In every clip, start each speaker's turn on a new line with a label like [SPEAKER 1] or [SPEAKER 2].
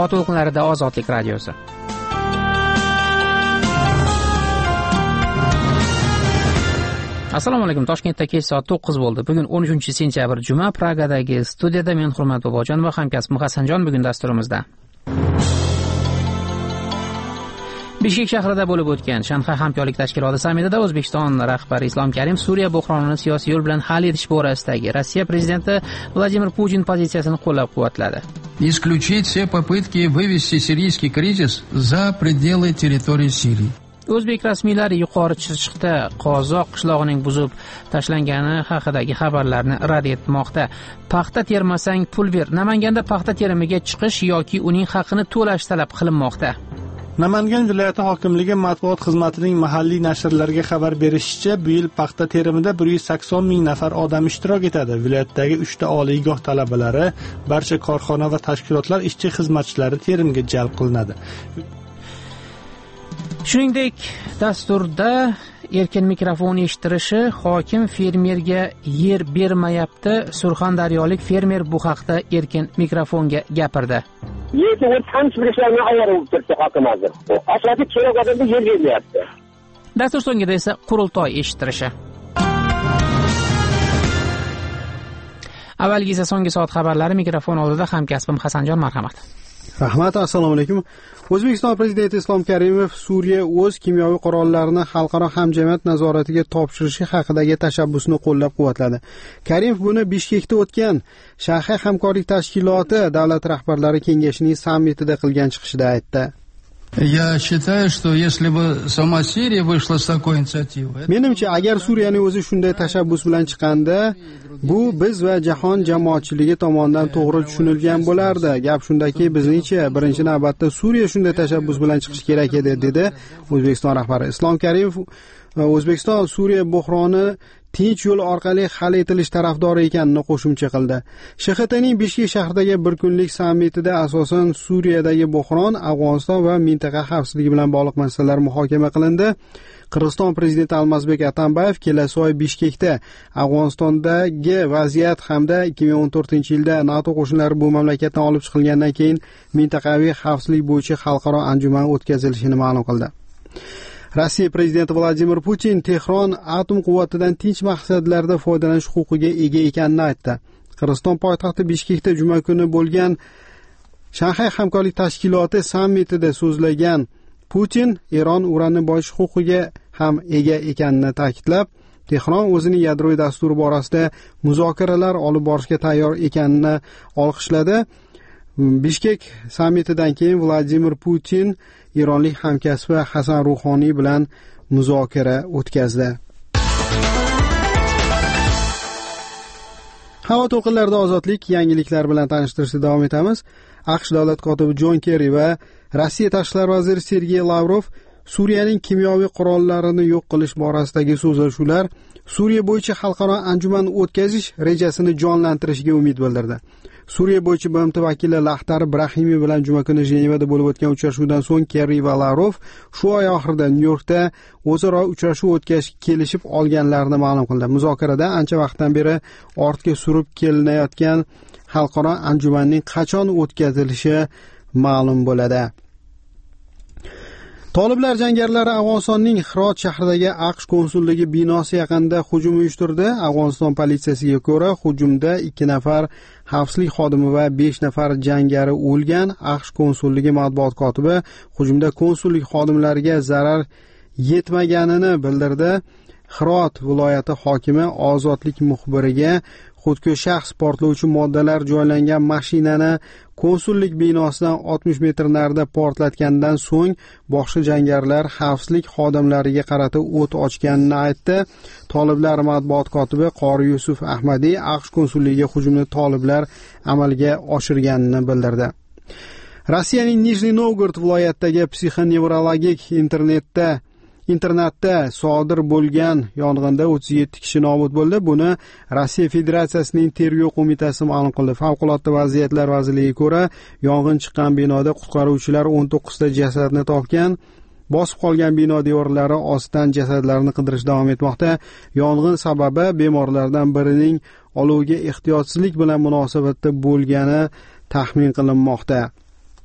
[SPEAKER 1] Havo to'lqinlarida Ozodlik radiosi. Assalomu alaykum. Toshkentda kech soat 9 bo'ldi. Bugun 13-sentyabr juma. Pragadagi studiyada men Hurmat Bobojon va hamkasbim Hasanjon bugun dasturimizda. Bishkek shahrida bo'lib o'tgan Shanxay hamkorlik tashkiloti sammitida O'zbekiston rahbari Islom Karimov Suriya bo'hronini siyosiy yo'l bilan hal etish borasidagi Rossiya prezidenti Vladimir Putin pozitsiyasini qo'llab-quvvatladi.
[SPEAKER 2] Исключить все попытки вывести сирийский кризис за пределы территории Сирии.
[SPEAKER 1] O'zbek rasmiylari yuqori Chirchiqda qozoq qishlog'ining buzib tashlangani haqidagi xabarlarni rad etmoqda. Paxta termasang pul ber. Namanganda paxta terimiga chiqish yoki uning haqini to'lash talab qilinmoqda.
[SPEAKER 3] Namangan viloyati hokimligi matbuot xizmatining mahalliy nashrlarga xabar berishicha, bu yil paxta terimida 180 ming nafar odam ishtirok etadi. Viloyatdagi 3 ta oliygoh talabalari, barcha korxona va tashkilotlar ishchi xizmatchilari terimga jalb qilinadi.
[SPEAKER 1] Shuningdek, dasturda erkin mikrofon eshittirishi, hokim fermerga yer bermayapti. Surxondaryolik fermer bu haqda erkin mikrofonga gapirdi.
[SPEAKER 4] Yerni o'z hamshirishlarni ayirib turibdi hokim hozir. Asosiy kerak odamga yer bermayapti.
[SPEAKER 1] Dastur so'ngida esa qurultoy eshittirishi. Avvalgi esa so'nggi soat xabarlari. Mikrofon oldida hamkasbim Hasanjon, marhamat.
[SPEAKER 5] Rahmat, assalomu alaykum. O'zbekiston prezidenti Islom Karimov Suriya o'z kimyoviy qurollarini xalqaro hamjamiyat nazoratiga topshirishi haqidagi tashabbusni qo'llab-quvvatladi. Karimov buni Bishkekda o'tgan Shanxay hamkorlik tashkiloti davlat rahbarlari kengashining sammitida qilgan chiqishida aytdi.
[SPEAKER 2] Я считаю, что если бы сама Сирия вышла с такой инициативой...
[SPEAKER 5] Menimcha, agar Suriyaning o'zi shunday tashabbus bilan chiqqanda, bu biz va jahon jamoatchiligi tomonidan to'g'ri tushunilgan bo'lardi. Gap shundaki, bizningcha birinchi navbatda Suriya shunday tashabbus bilan chiqish kerak edi, dedi O'zbekiston rahbari. Islom Karimov O'zbekiston Suriya bo'hroni tinch yo'l orqali hal etilish tarafdori ekanini qo'shimcha qildi. SHTning Bishkek shahridagi bir kunlik sammitida asosan Suriyadagi bo'hron, Afg'oniston va mintaqa xavfsizligi bilan bog'liq masalalar muhokama qilindi. Qirg'iziston prezidenti Almazbek Atambayev kelasi oy Bishkekda Afg'onistondagi vaziyat hamda 2014-yilda NATO qo'shinlari bu mamlakatdan olib chiqilgandan keyin mintaqaviy xavfsizlik bo'yicha xalqaro anjuman o'tkazilishini ma'lum qildi. Rossiya prezidenti Vladimir Putin Tehron atom quvvatidan tinch maqsadlarda foydalanish huquqiga ega ekanini aytdi. Qirg'iziston poytaxti Bishkekda juma kuni bo'lgan Shanxay hamkorlik tashkiloti sammitida so'zlagan Putin Eron uranni boyish huquqiga ham ega ekanini ta'kidlab, Tehron o'zining yadroviy dasturi borasida muzokaralar olib borishga tayyor ekanini olqishladi. Bishkek sammitidan keyin Vladimir Putin Eronlik hamkasbi Hasan Ruhoniy bilan muzokara o'tkazdi. Havo to'lqinlarida ozodlik yangiliklar bilan tanishtirishda davom etamiz. AQSh davlat kotibi Jon Kerri va Rossiya tashqi ishlar vaziri Sergey Lavrov Suriyaning kimyoviy qurollarini yo'q qilish borasidagi so'zlashuvlar Suriya bo'yicha xalqaro anjuman o'tkazish rejasini jonlantirishiga umid bildirdi. Suriya bo'yicha BMT vakili Lahtar Brahimiy bilan juma kuni Jenevada bo'lib o'tgan uchrashuvdan so'ng Kerri va Lavrov shu oy oxirida Nyu-Yorkda o'zaro uchrashuv o'tkazishga kelishib olganlarini ma'lum qildi. Muzokarada ancha vaqtdan beri ortga surib kelinayotgan xalqaro anjumanning qachon o'tkazilishi ma'lum bo'ladi. Toliblar jangarilari Afg'onistonning Hirot shahridagi AQSh konsulligi binosi yaqinida hujum uyushtirdi. Afg'oniston politsiyasiga ko'ra, hujumda 2 nafar xavfsizlik xodimi va 5 nafar jangari o'lgan. AQSh konsulligi matbuot kotibi hujumda konsullik xodimlariga zarar yetmaganini bildirdi. Hirot viloyati hokimi ozodlik muxbiriga xudkush shaxs portlovchi moddalar joylangan mashinani konsullik binosidan 60 metr narida portlatgandan so'ng boshqa jangarilar xavfsizlik xodimlariga qarata o't ochganini aytdi. Toliblar matbuot kotibi Qori Yusuf Ahmadiy AQSh konsulligiga hujumni toliblar amalga oshirganini bildirdi. Rossiyaning Nijniy Novgorod viloyatidagi psixonevrologik internatda sodir bo'lgan yong'inda 37 kishi nobud bo'ldi. Buni Rossiya Federatsiyasining tergov qo'mitasi ma'lum qildi. Favqulodda vaziyatlar vazirligiga ko'ra, yong'in chiqqan binoda qutqaruvchilar 19 ta jasadni topgan. Bosib qolgan bino devorlari ostidan jasadlarni qidirish davom etmoqda. Yong'in sababi bemorlardan birining olovga ehtiyotsizlik bilan munosabatda bo'lgani taxmin qilinmoqda.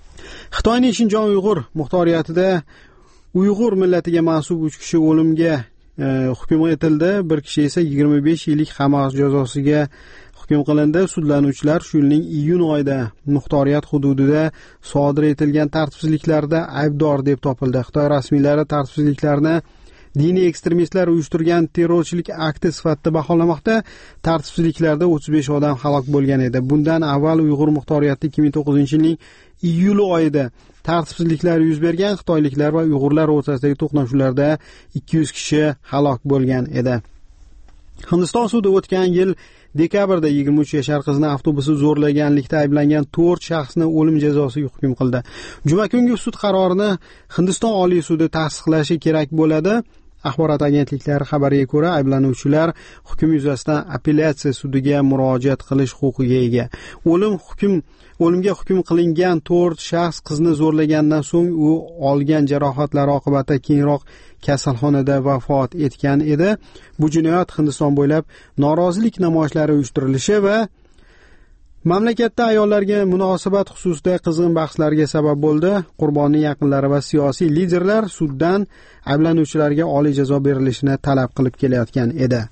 [SPEAKER 5] Xitoyning Shinjon Uyg'ur muxtoriyatida Uyg'ur millatiga mansub 3 kishi o'limga hukm etildi. Bir kishi esa 25 yillik qamoq jazosiga hukm qilindi. Sudlanuvchilar shu yilning iyun oyida muxtoriyat hududida sodir etilgan tartibsizliklarda aybdor deb topildi. Xitoy rasmiylari tartibsizliklarni diniy ekstremistlar uyushtirgan terrorchilik akti sifatida baholamoqda. Tartibsizliklarda 35 odam halok bo'lgan edi. Bundan avval Uyg'ur muxtoriyati 2009-yilning iyul oyida tartibsizliklar yuz bergan. Xitoyliklar va Uyg'urlar o'rtasidagi to'qnashuvlarda 200 kishi halok bo'lgan edi. Hindiston sudi o'tgan yil dekabrda 23 yashar qizni avtobusni zo'rlaganlikda ayblangan 4 shaxsni o'lim jazosiga hukm qildi. Juma kungi sud qarorini Hindiston Oliy sudi tasdiqlashi kerak bo'ladi. Axborot agentliklari xabariga ko'ra, ayblanuvchilar hukm yuzasidan apellyatsiya sudiga murojaat qilish huquqiga ega. O'limga hukm qilingan 4 shaxs qizni zo'rlagandan so'ng u olgan jarohatlari oqibatida keyinroq kasalxonada vafot etgan edi. Bu jinoyat Hindiston bo'ylab norozilik namoyishlari uyushtirilishi va mamlakatda ayollarga munosabat xususida qizg'in bahslarga sabab bo'ldi. Qurbonning yaqinlari va siyosiy liderlar suddan ayblanuvchilarga oliy jazo berilishini talab qilib kelayotgan edi.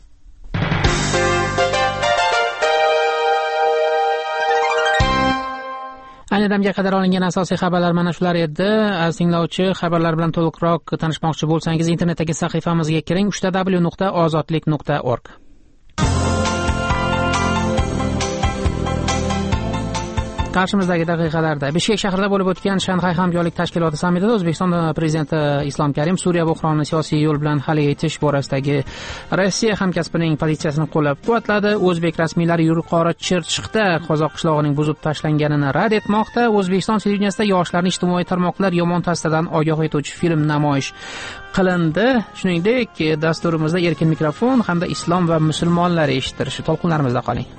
[SPEAKER 1] Ayni damga qadar olingan asosiy xabarlar mana shular edi. Aziz tinglovchi, xabarlar bilan to'liqroq tanishmoqchi bo'lsangiz, internetdagi sahifamizga kiring: www.ozodlik.org. Qarshimizdagi daqiqalarda Bishkek shahrida bo'lib o'tgan Shanxay hamkorlik tashkiloti sammitida O'zbekiston prezidenti Islom Karim Suriya bo'hronini siyosiy yo'l bilan hal etish borasidagi Rossiya hamkasbining pozitsiyasini qo'llab-quvvatladi. O'zbek rasmiylari yuqori Chirchiqda qozoq qishlog'ining buzib tashlanganini rad etmoqda. O'zbekiston televideniyasida yoshlarni ijtimoiy tarmoqlar yomon ta'siridan ogoh etuvchi film namoyish qilindi. Shuningdek, dasturimizda erkin mikrofon hamda islom va musulmonlar eshittirishi. To'lqinlarimizda qoling.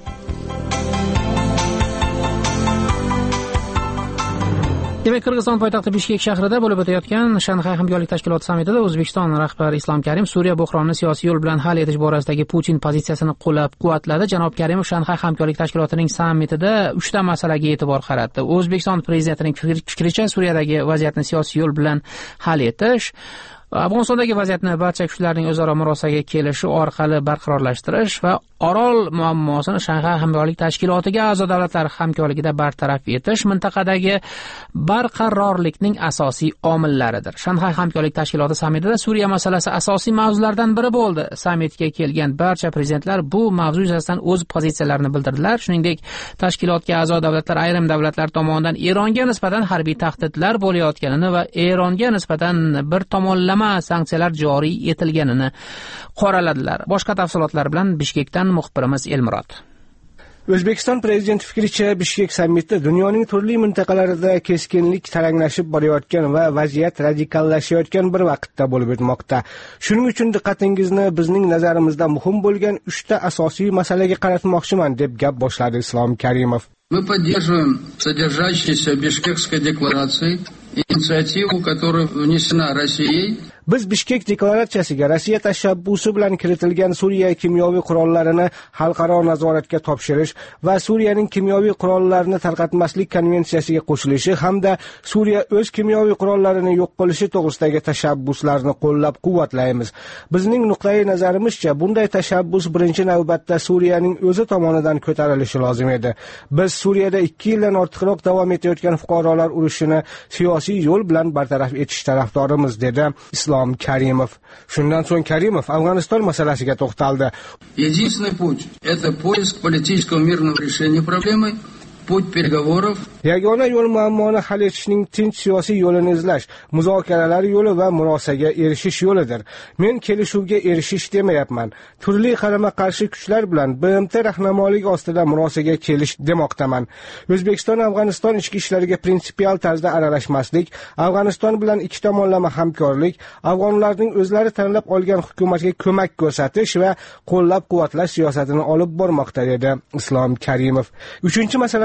[SPEAKER 1] Demak, Qirg'iziston poytaxti Bishkek shahrida bo'lib o'tayotgan Shanxay hamkorlik tashkiloti sammitida O'zbekiston rahbari Islom Karim Suriya bo'hronini siyosiy yo'l bilan hal etish borasidagi Putin pozitsiyasini qo'llab-quvvatladi. Janob Karimov Shanxay hamkorlik tashkilotining sammitida 3 ta masalaga e'tibor qaratdi. O'zbekiston prezidentining fikricha Suriyadagi vaziyatni siyosiy yo'l bilan hal etish, Afg'onistondagi vaziyatni barcha kuchlarning o'zaro murosaga kelishi orqali barqarorlashtirish va Orol muammosini Shanxay hamkorlik tashkilotiga a'zo davlatlar hamkorligida bartaraf etish mintaqadagi barqarorlikning asosiy omillaridir. Shanxay hamkorlik tashkiloti sammitida Suriya masalasi asosiy mavzulardan biri bo'ldi. Sammitga kelgan barcha prezidentlar bu mavzu yuzasidan o'z pozitsiyalarini bildirdilar. Shuningdek, tashkilotga a'zo davlatlar ayrim davlatlar tomonidan Eronga nisbatan harbiy tahdidlar bo'layotganini va Eronga nisbatan bir tomonlama sanksiyalar joriy etilganini qoraladilar. Boshqa tafsilotlar bilan Bishkekdan muxbirimiz Elmurod.
[SPEAKER 6] O'zbekiston prezidenti fikricha Bishkek sammiti dunyoning turli mintaqalarida keskinlik taranglashib borayotgan va vaziyat radikallashayotgan bir vaqtda bo'lib o'tmoqda. Shuning uchun diqqatingizni bizning nazarimizda muhim bo'lgan 3 ta asosiy masalaga qaratmoqchiman deb gap boshladi Islom Karimov.
[SPEAKER 2] Мы поддерживаем содержащиеся в Бишкекской декларации инициативу, которая внесена Россией.
[SPEAKER 6] Biz Bishkek deklaratsiyasiga Rossiya tashabbusi bilan kiritilgan Suriya kimyoviy qurollarini xalqaro nazoratga topshirish va Suriyaning kimyoviy qurollarini tarqatmaslik konvensiyasiga qo'shilishi hamda Suriya o'z kimyoviy qurollarini yo'q qilishi to'g'risidagi tashabbuslarni qo'llab-quvvatlaymiz. Bizning nuqtai nazarimizcha bunday tashabbus birinchi navbatda Suriyaning o'zi tomonidan ko'tarilishi lozim edi. Biz Suriyada 2 yildan ortiqroq davom etayotgan fuqarolar urushini siyosiy yo'l bilan bartaraf etish tarafdorimiz dedi Islom Karimov. Shundan so'ng Karimov Afg'oniston masalasiga to'xtaldi.
[SPEAKER 2] Единственный путь – это поиск политического мирного решения проблемы, put переговоров.
[SPEAKER 6] Yagona yo'l muammoni hal etishning tinch siyosiy yo'lini izlash, muzokaralar yo'li va murosaga erishish yo'lidir. Men kelishuvga erishish demayapman. Turli qarama-qarshi kuchlar bilan BMT rahnamoligi ostida murosaga kelish demoqdaman. O'zbekiston Afg'oniston ichki ishlariga prinsipial tarzda aralashmaslik, Afg'oniston bilan ikki tomonlama hamkorlik, afg'onlarning o'zlari tanlab olgan hukumatga ko'mak ko'rsatish va qo'llab-quvvatlash siyosatini olib bormoqda dedi Islom Karimov. 3-chi masala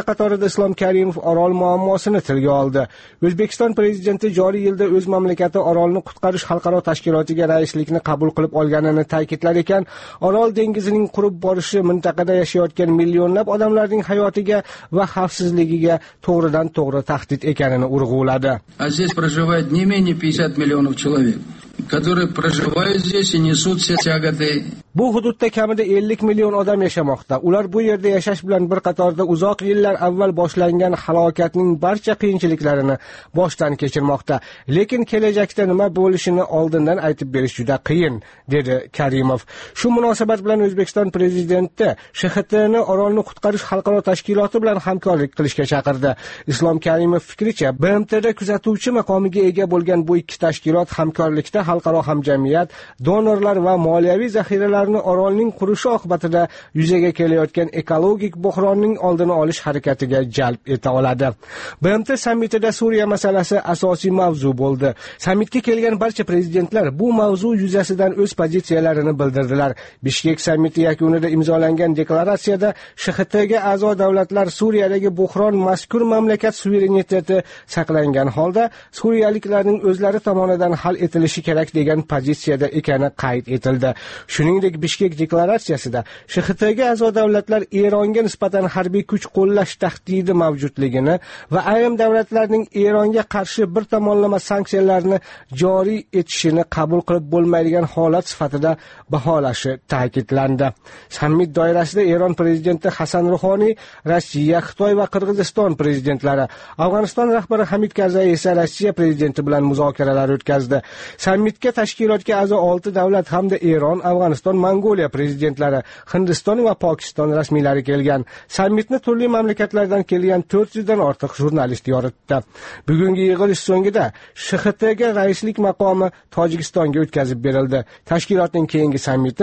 [SPEAKER 6] qatorida Islom Karimov Orol muammosini tilga oldi. O'zbekiston prezidenti joriy yilda o'z mamlakati Orolni qutqarish xalqaro tashkilotiga raislikni qabul qilib olganini ta'kidlar ekan, Orol dengizining qurib borishi mintaqada yashayotgan millionlab odamlarning hayotiga va xavfsizligiga to'g'ridan-to'g'ri tahdid ekanini urg'uladi.
[SPEAKER 2] Здесь проживает не менее 50 миллионов человек, которые проживают здесь и несут все тяготы.
[SPEAKER 6] Bu hududda kamida 50 million odam yashamoqda. Ular bu yerda yashash bilan bir qatorda uzoq yillar avval boshlangan halokatning barcha qiyinchiliklarini boshdan kechirmoqda. Lekin kelajakda nima bo'lishini oldindan aytib berish juda qiyin, dedi Karimov. Shu munosabat bilan O'zbekiston prezidenti SHTni Orolni qutqarish xalqaro tashkiloti bilan hamkorlik qilishga chaqirdi. Islom Karimov fikricha, BMTda kuzatuvchi maqomiga ega bo'lgan bu ikki tashkilot hamkorlikda xalqaro hamjamiyat, donorlar va moliyaviy zaxiralarni Orolning qurishi oqibatida yuzaga kelayotgan ekologik buhronning oldini olish harakatiga jalb eta oladi. BMT sammitida Suriya masalasi asosiy mavzu bo'ldi. Sammitga kelgan barcha prezidentlar bu mavzu yuzasidan o'z pozitsiyalarini bildirdilar. Bishkek sammiti yakunida imzolangan deklaratsiyada SHTga a'zo davlatlar Suriyadagi buhron mazkur mamlakat suvereniteti saqlangan holda suriyaliklarning o'zlari tomonidan hal etilishi kerak degan pozitsiyada ekani qayd etildi. Shuningdek, Bishkek deklaratsiyasida SHTga a'zo davlatlar Eronga nisbatan harbiy kuch qo'llash tahdidi mavjudligini va ayrim davlatlarning Eronga qarshi bir tomonlama sanksiyalarni joriy etishini qabul qilib bo'lmaydigan holat sifatida baholashi ta'kidlandi. Sammit doirasida Eron prezidenti Hasan Ruhoniy, Rossiya, Xitoy va Qirg'iziston prezidentlari, Afg'oniston rahbari Hamid Karzai esa Rossiya prezidenti bilan muzokaralar o'tkazdi. Sammitga tashkilotga a'zo 6 davlat hamda Eron, Afg'oniston, Mongoliya prezidentlari, Hindiston va Pokiston rasmiylari kelgan. Sammitni turli mamlakatlardan kelgan 400 dan ortiq jurnalist yoritdi. Bugungi yig'ilish so'ngida SHTga raislik maqomi Tojikistonga o'tkazib berildi. Tashkilotning keyingi sammiti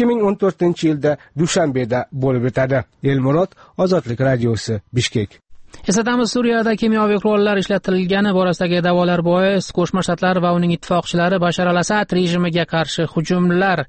[SPEAKER 6] 2014-yilda Dushanbeda bo'lib o'tadi. Elmurod, Ozodlik radiosi, Bishkek.
[SPEAKER 1] Eslatamiz, Suriyada kimyoviy qurollar ishlatilgani borasidagi da'volar bois Qo'shma Shtatlar va uning ittifoqchilari Bashar al-Asad rejimiga qarshi hujumlar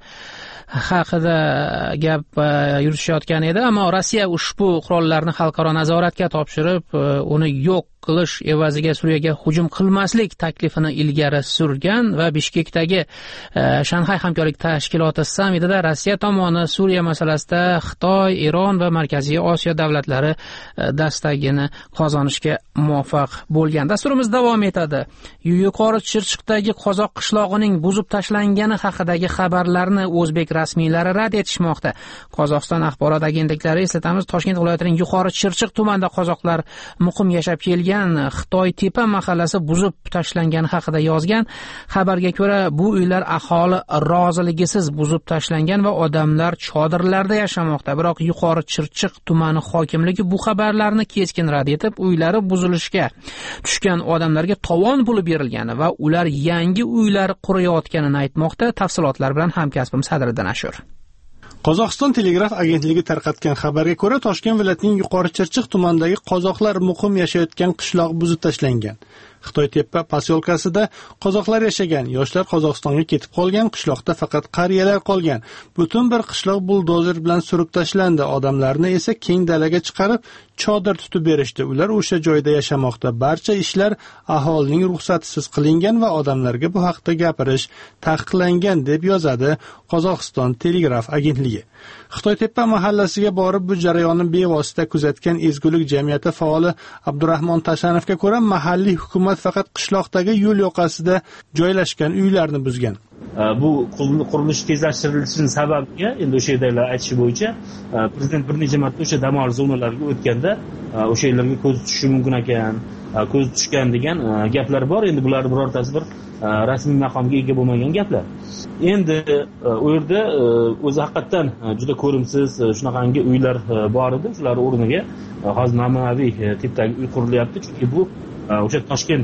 [SPEAKER 1] haqida gap yuritishayotgan edi, ammo Rossiya ushbu qurollarni xalqaro nazoratga topshirib, uni yo'q qilish evaziga Suriyaga hujum qilmaslik taklifini ilgari surgan va Bishkekdagi Shanxay hamkorlik tashkiloti sammitida Rossiya tomoni Suriya masalasida Xitoy, Eron va Markaziy Osiyo davlatlari dastagini qozonishga muvaffaq bo'lgan. Dasturimiz davom etadi. Yuqori Chirchiqdagi qozoq qishlog'ining buzib tashlangani haqidagi xabarlarni o'zbek rasmiylari rad etishmoqda. Qozog'iston axborot agentliklari, eslatamiz, Toshkent viloyatining Yuqori Chirchiq tumanida qozoqlar muqim yashab kelgan Xitoy Tepa mahallasi buzib tashlangani haqida yozgan. Xabarga ko'ra, bu uylar aholi roziligisiz buzib tashlangan va odamlar chodirlarda yashamoqda. Biroq Yuqori Chirchiq tumani hokimligi bu xabarlarni keskin rad etib, uylari buzilishga tushgan odamlarga tovon puli berilgani va ular yangi uylar qurayotganini aytmoqda. Tafsilotlar bilan hamkasbim Sadriddin Ashur.
[SPEAKER 3] Qozog'iston telegraf agentligi tarqatgan xabarga ko'ra, Toshkent viloyatining Yuqori Chirchiq tumanidagi qozoqlar muqim yashayotgan qishloq buzib tashlangan. Xitoy Tepa posyolkasida qozoqlar yashagan, yoshlar Qozog'istonga ketib qolgan, qishloqda faqat qariyalar qolgan. Butun bir qishloq buldozer bilan surib tashlandi. Odamlarni esa keng dalaga chiqarib, chodir tutib berishdi. Ular o'sha joyda yashamoqda. Barcha ishlar aholining ruxsatisiz qilingan va odamlarga bu haqda gapirish taqiqlangan, deb yozadi Qozog'iston telegraf agentligi. Xitoy Tepa mahallasiga borib bu jarayonni bevosita kuzatgan ezgulik jamiyati faoli Abdurahmon Tashanovga ko'ra, mahalliy hukumat faqat qishloqdagi yo'l yoqasida joylashgan uylarni buzgan.
[SPEAKER 7] Bu qurilish tezlashtirilishining sababiga endi o'sha yerdagilar aytishi bo'yicha prezident bir necha marta o'sha dam olish zonalariga o'tganda o'sha yerlarga ko'z tushishi mumkin ekan, ko'z tushgan degan gaplar bor. Endi bular birortasi bir rasmiy maqomga ega bo'lmagan gaplar. Endi u yerda o'zi haqiqatan juda ko'rimsiz shunaqangi uylar bor edi. Shular o'rniga hozir namunaviy tipdagi uy qurilyapti, chunki bu o'sha Toshkent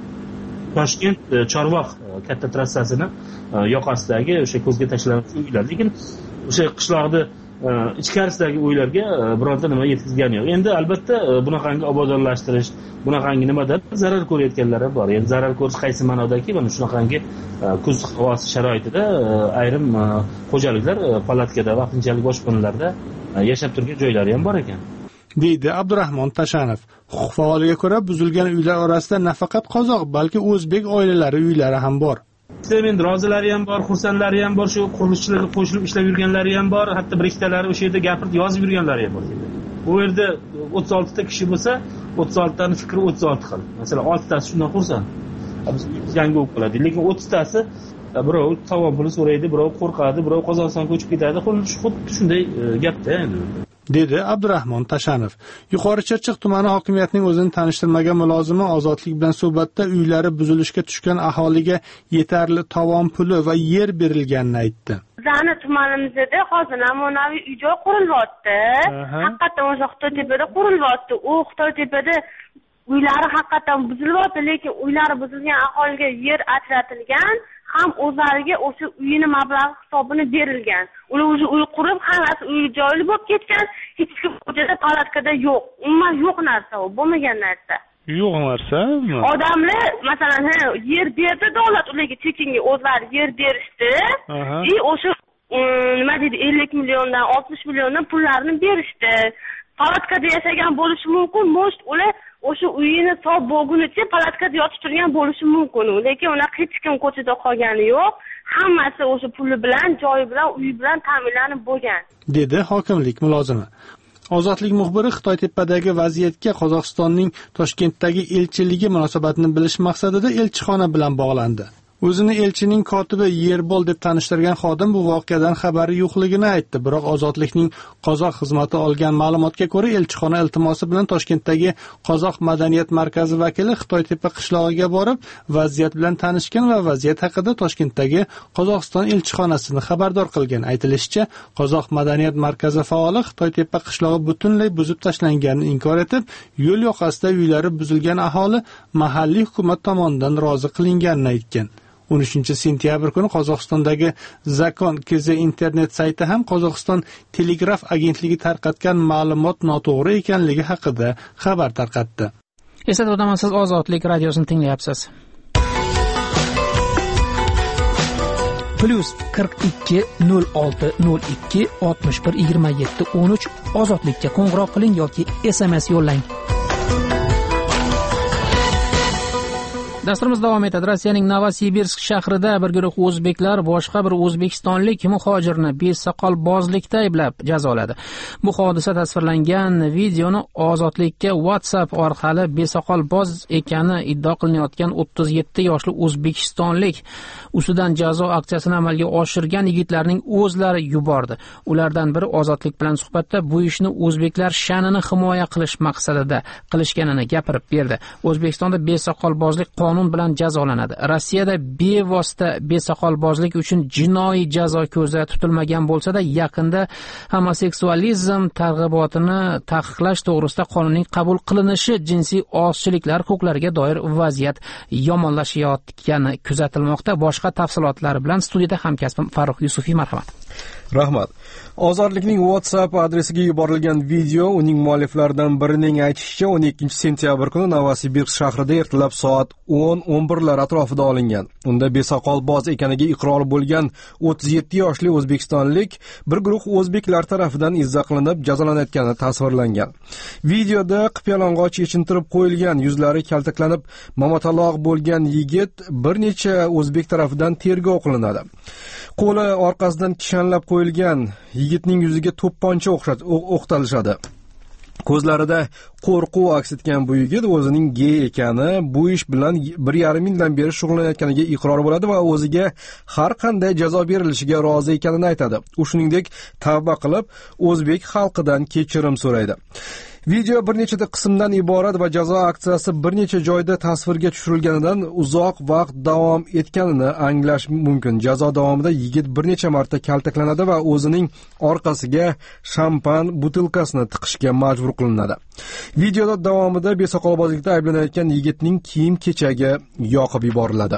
[SPEAKER 7] Chorvoq katta trassasini yoqasidagi o'sha ko'zga tashlanuvchi uylar. Lekin o'sha qishloqda ichkarisidagi uylarga bironta nima yetkazgani yo'q. Endi albatta bunaqangi obodonlashtirish, bunaqangi nimadan zarar ko'rayotganlar bor. Endi zarar ko'rish qaysi ma'nodaki, mana shunaqangi kuz havosi sharoitida ayrim xo'jaliklar palatkada, vaqtinchalik boshpanalarda yashab turgan joylari ham bor ekan.
[SPEAKER 3] deydi Abdurahmon Tashanov. Huquq faoliga ko'ra, buzilgan uylar orasida nafaqat qozoq, balki o'zbek oilalari uylari ham bor.
[SPEAKER 7] Endi rozilari ham bor, xursandlari ham bor, shu qurilishchilarga qo'shilib ishlab yurganlari ham bor, hatto bir ikkitalari o'sha yerda gapirib yozib yurganlari ham bor. Bu yerda 36 ta kishi bo'lsa, 36 taning fikri 36 xil. Masalan, 6 tasi shundan xursand. Biz yangi o'qib qoladi, lekin 30 tasi birov tovon puli so'raydi, birov qo'rqadi, birov Qozog'istonga ko'chib ketadi. Xuddi shunday gapda endi. dedi Abdurahmon Tashanov. Yuqori Chirchiq tumani hokimiyatining o'zini tanishtirmagan mulozimi Ozodlik bilan suhbatda uylari buzilishga tushgan aholiga yetarli tovon puli va yer berilganini aytdi.
[SPEAKER 8] Bizani tumanimizda hozir namunaviy uy-joy qurilyapti. Haqiqatan o'sha Xitoytepada qurilyapti. U Xitoytepada uylari haqiqatan buzilyapti, lekin uylari buzilgan aholiga yer ajratilgan, ham o'zlariga o'sha uyini mablag'i hisobini berilgan. Ular o'zi uy qurib, hammasi uy joyli bo'lib ketgan, hech kim ko'chada palatkada yo'q. Umuman yo'q narsa u, bo'lmagan narsa.
[SPEAKER 3] Yo'q narsami?
[SPEAKER 8] Odamlar masalan, yer berdi davlat ularga tekinga o'zlari yer berishdi. O'sha nima deydi 50 milliondan 60 milliondan pullarni berishdi. Palatkada yashagan bo'lishi mumkin, ular o'sha uyini sog' bo'lgunicha palatkada yotib turgan bo'lishi mumkin, lekin ular hech kim ko'chada qolgani yo'q. Hammasi o'sha puli bilan, joyi bilan, uyi bilan ta'minlanib bo'lgan, dedi
[SPEAKER 3] hokimlik mulozimi. Ozodlik muxbiri Xitoytepadagi vaziyatga Qozog'istonning Toshkentdagi elchiligi munosabatini bilish maqsadida elchixona bilan bog'landi. O'zini elchining kotibi Yerbol deb tanishtirgan xodim bu voqeadan xabari yo'qligini aytdi, biroq Ozodlikning qozoq xizmati olgan ma'lumotga ko'ra elchixona iltimosi bilan Toshkentdagi Qozoq madaniyat markazi vakili Xitoytepa qishlog'iga borib, vaziyat bilan tanishgan va vaziyat haqida Toshkentdagi Qozog'iston elchixonasini xabardor qilgan. Aytilishicha, Qozoq madaniyat markazi faoli Xitoytepa qishlog'i butunlay buzib tashlanganini inkor etib, yo'l yoqasida uylari buzilgan aholi mahalliy hukumat tomonidan rozi qilinganini aytgan. 13 sentyabr kuni Qozog'istondagi Zakon KZ internet sayti ham Qozog'iston telegraf agentligi tarqatgan ma'lumot noto'g'ri ekanligi haqida xabar tarqatdi.
[SPEAKER 1] Eslatib o'taman, siz Ozodlik radiosini tinglayapsiz. +42 06 02 61 27 13 Ozodlikka qo'ng'iroq qiling yoki SMS yo'llang. Dasturimiz davom etadi. Rossiyaning Novosibirsk shahrida bir guruh o'zbeklar boshqa bir o'zbekistonlik muhojirni besoqolbozlikda ayblab jazoladi. Bu hodisa tasvirlangan videoni Ozodlikka WhatsApp orqali besoqolboz ekani iddia qilinayotgan 37 yoshli o'zbekistonlik ustidan jazo aksiyasini amalga oshirgan yigitlarning o'zlari yubordi. Ulardan biri Ozodlik bilan suhbatda bu ishni o'zbeklar sha'nini himoya qilish maqsadida qilishganini gapirib berdi. O'zbekistonda besoqolbozlik qonun bilan jazolanadi. Rossiyada bevosita besoqolbozlik uchun jinoiy jazo ko'zda tutilmagan bo'lsa-da, yaqinda homoseksualizm targ'ibotini taqiqlash to'g'risida qonunning qabul qilinishi jinsiy ozchiliklar huquqlariga doir vaziyat yomonlashayotgani kuzatilmoqda. Boshqa tafsilotlar bilan studiyada hamkasbim Farruh Yusufiy, marhamat.
[SPEAKER 9] Rahmat. Ozodlikning WhatsApp adresiga yuborilgan video uning mualliflaridan birining aytishicha 12 sentyabr kuni Novosibirsk shahrida ertalab soat 10-11lar atrofida olingan. Unda besoqolboz ekaniga iqror bo'lgan 37 yoshli o'zbekistonlik bir guruh o'zbeklar tomonidan izza qilinib jazolanayotgani tasvirlangan. Videoda qipyalang'och yechintirib qo'yilgan, yuzlari kaltaklanib momataloq bo'lgan yigit bir necha o'zbek tomonidan tergov qilinadi. Qo'li orqasidan kishanlab qo'yilgan yigitning yuziga to'pponcha o'qtalishadi. Ko'zlarida qo'rquv aks etgan bu yigit o'zining gey ekani, bu ish bilan 1,5 yildan beri shug'ullanayotganiga iqror bo'ladi va o'ziga har qanday jazo berilishiga rozi ekanini aytadi. U shuningdek tavba qilib, o'zbek xalqidan kechirim so'raydi. Video bir nechta qismdan iborat va jazo aksiyasi bir necha joyda tasvirga tushirilganidan uzoq vaqt davom etganini anglash mumkin. Jazo davomida yigit bir necha marta kaltaklanadi va o'zining orqasiga shampan butilkasini tiqishga majbur qilinadi. Videoda davomida besoqolbozlikda ayblanayotgan yigitning kiyim-kechagi yoqib yuboriladi.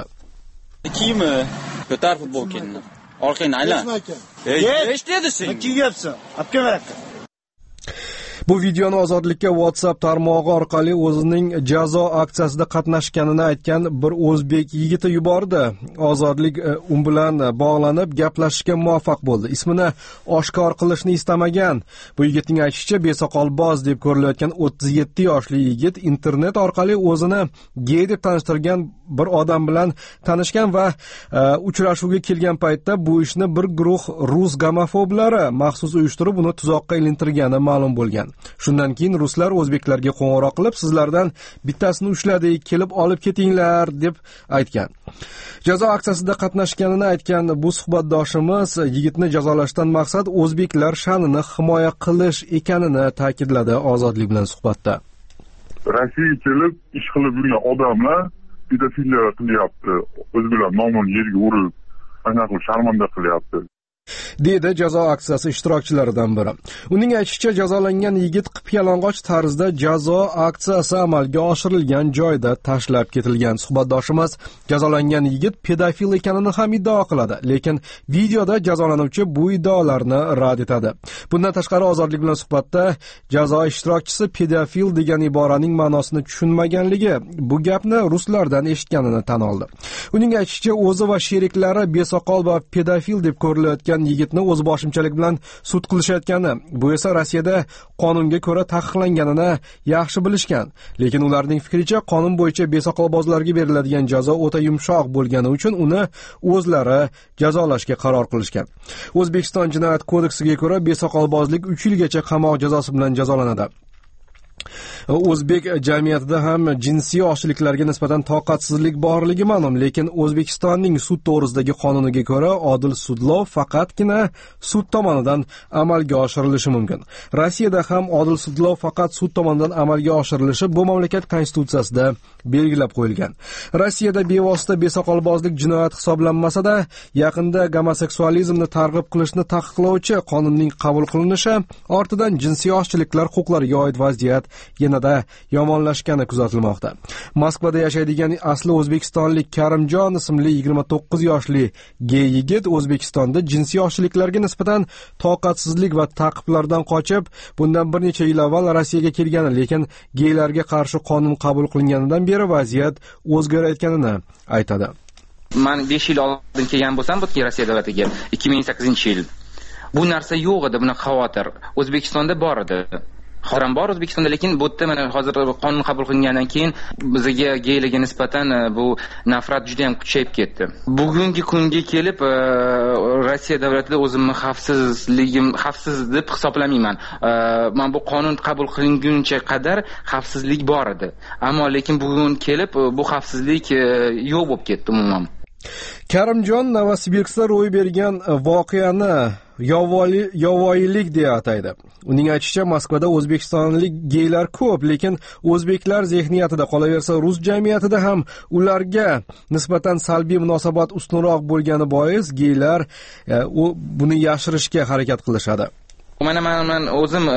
[SPEAKER 10] Kiyimi ko'tar futbolkani. Orqangni aylan. Eshitdingmi sen? Kiyyapsan. Apkamaraka.
[SPEAKER 9] Bu videoni Ozodlikka WhatsApp tarmog'i orqali o'zining jazo aksiyasida qatnashganini aytgan bir o'zbek yigiti yubordi. Ozodlik bilan bog'lanib gaplashishga muvaffaq bo'ldi. Ismini oshkor qilishni istamagan. Bu yigitning aytishicha, besoqolboz deb ko'rilayotgan 37 yoshli yigit internet orqali o'zini gey deb tanishtirgan bir odam bilan tanishgan va uchrashuvga kelgan paytda bu ishni bir guruh rus gomofoblari maxsus uyushtirib uni tuzoqqa ilintirgani ma'lum bo'lgan. Shundan keyin ruslar o'zbeklarga qo'ng'iroq qilib, sizlardan bittasini ushladik, kelib olib ketinglar deb aytgan. Jazo aksiyasida qatnashganini aytgan bu suhbatdoshimiz yigitni jazolashdan maqsad o'zbeklar sha'nini himoya qilish ekanini ta'kidladi Ozodlik bilan suhbatda.
[SPEAKER 11] Rossiyaga kelib ish qilib yurgan odamlar pedofiliya qilyapti. O'zi bilan nomini yerga urib, anaqa sharmanda qilyapti.
[SPEAKER 9] Dedi jazo aksiyasi ishtirokchilaridan biri. Uning aytishicha, jazolangan yigit qip-yalang'och tarzda jazo aksiyasi amalga oshirilgan joyda tashlab ketilgan. Suhbatdoshimiz jazolangan yigit pedofil ekanini ham iddao qiladi, lekin videoda jazolanuvchi bu iddaolarni rad etadi. Bundan tashqari Ozodlik bilan suhbatda jazo ishtirokchisi pedofil degan iboraning ma'nosini tushunmaganligi, bu gapni ruslardan eshitganini tan oldi. Uning aytishicha, o'zi va sheriklari besoqol va pedofil deb ko'rilayotgan yigitni o'zboshimchalik bilan sud qilishayotgani, bu esa Rossiyada qonunga ko'ra taqiqlanganini yaxshi bilishgan. Lekin ularning fikricha, qonun bo'yicha besoqolbozlarga beriladigan jazo o'ta yumshoq bo'lgani uchun uni o'zlari jazolashga qaror qilishgan. O'zbekiston Jinoyat kodeksiga ko'ra besoqolbozlik 3 yilgacha qamoq jazosi bilan jazolanadi. O'zbek jamiyatida ham jinsiy oshliklarga nisbatan toqatsizlik borligi ma'lum, lekin O'zbekistonning sud to'g'risidagi qonuniga ko'ra odil sudlov faqatgina sud tomonidan amalga oshirilishi mumkin. Rossiyada ham odil sudlov faqat sud tomonidan amalga oshirilishi bu mamlakat konstitutsiyasida belgilab qo'yilgan. Rossiyada bevosita besoqolbozlik jinoyat hisoblanmasa-da, yaqinda gomoseksualizmni targ'ib qilishni taqiqlovchi qonunning qabul qilinishi ortidan jinsiy oshchiliklar huquqlariga oid vaziyat yanada yomonlashgani kuzatilmoqda. Moskvada yashaydigan asli o'zbekistonlik Karimjon ismli 29 yoshli gey yigit O'zbekistonda jinsiy oshchiliklarga nisbatan toqatsizlik va ta'qiblardan qochib, bundan bir necha yil avval Rossiyaga kelgan, lekin geylarga qarshi qonun qabul qilinganidan beri vaziyat o'zgarayotganini aytadi.
[SPEAKER 12] Men 5 yil oldin kelgan bo'lsam, bu Rossiya davlatiga 2008-yil. Bu narsa yo'q edi, buni xavotir. O'zbekistonda bor edi. Xoram bor O'zbekistonda, lekin bu yerda mana hozir qonun qabul qilingandan keyin bizga geylarga nisbatan bu nafrat juda ham kuchayib ketdi. Bugungi kunga kelib Rossiya davlatida o'zimni xavfsiz deb hisoblamayman. Men bu qonun qabul qilinguncha qadar xavfsizlik bor edi. Ammo lekin bugun kelib bu xavfsizlik yo'q bo'lib ketdi umuman.
[SPEAKER 9] Karimjon Novosibirskda ro'y bergan voqeani yovvoyilik deya ataydi. Uning aytishicha, Moskvada o'zbekistonlik geylar ko'p, lekin o'zbeklar zehniyatida qolaversa, rus jamiyatida ham ularga nisbatan salbiy munosabat ustunroq bo'lgani bois geylar buni yashirishga harakat qilishadi.
[SPEAKER 12] Men o'zim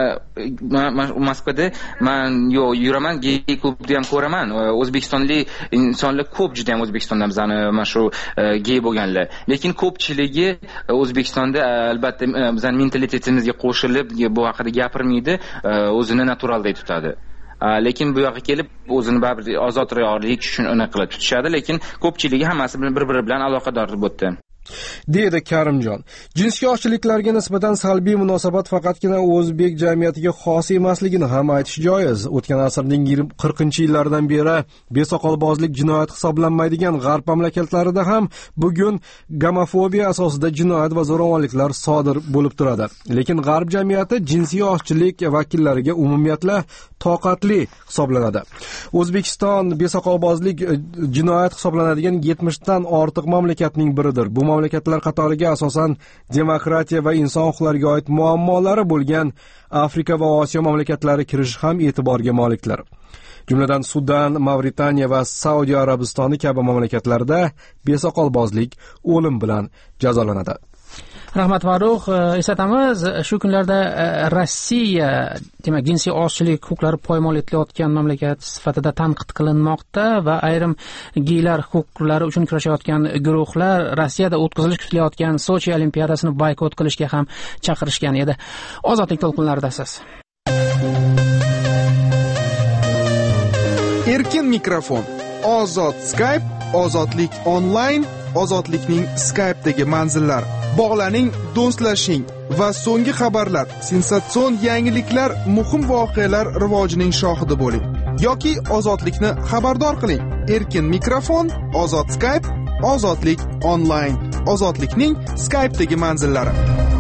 [SPEAKER 12] Moskvada yuraman, gey klubda ham ko'raman. O'zbekistonlik insonlar ko'p, juda ham O'zbekistonda bizani mana shu gey bo'lganlar. Lekin ko'pchiligi O'zbekistonda albatta bizning mentalitetimizga qo'shilib bu haqida gapirmaydi, o'zini naturalday tutadi. Lekin bu yoqqa kelib o'zini baribir ozodroqlik uchun uni qilib tutishadi, lekin ko'pchiligi hammasi bir-biri bilan aloqador bo'ldi.
[SPEAKER 9] Deydi Karimjon. Jinsiy oshchiliklarga nisbatan salbiy munosabat faqatgina o'zbek jamiyatiga xos emasligini ham aytish joiz. O'tgan asrning 40-yillaridan beri besoqolbozlik jinoyat hisoblanmaydigan g'arb mamlakatlarida ham bugun gomofobiya asosida jinoyat va zo'ravonliklar sodir bo'lib turadi. Lekin g'arb jamiyati jinsiy oshchilik vakillariga umumiyatla toqatli hisoblanadi. O'zbekiston besoqolbozlik jinoyat hisoblanadigan 70 dan ortiq mamlakatning biridir. Bu mamlakatlar qatoriga asosan demokratiya va inson huquqlariga oid muammolari bo'lgan Afrika va Osiyo mamlakatlari kirishi ham e'tiborga molikdir. Jumladan Sudan, Mavritaniya va Saudiya Arabistoni kabi mamlakatlarda besoqolbozlik o'lim bilan jazolanadi.
[SPEAKER 1] Rahmat Farruh, eslatamiz, shu kunlarda Rossiya, demak, jinsiy ozchilik huquqlari poymol etilayotgan mamlakat sifatida tanqid qilinmoqda va ayrim geylar huquqlari uchun kurashayotgan guruhlar Rossiyada o'tkazilish kutilayotgan Sochi olimpiadasini boykot qilishga ham chaqirishgan edi. Ozodlik to'lqinlaridasiz.
[SPEAKER 13] Erkin mikrofon, ozod Skype, ozodlik onlayn, ozodlikning Skype'dagi manzillari. Bog'laning, do'stlashing va so'nggi xabarlar, sensatsion yangiliklar, muhim voqealar rivojining shohidi bo'ling. Yoki ozodlikni xabardor qiling. Erkin mikrofon, ozod Skype, ozodlik onlayn, ozodlikning Skype'dagi manzillari.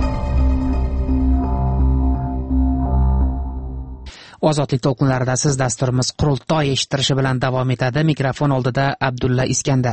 [SPEAKER 1] Ozodlik to'lqinlarida siz dasturimiz qurultoy eshittirishi bilan davom etadi. Mikrofon oldida Abdulla Iskandar.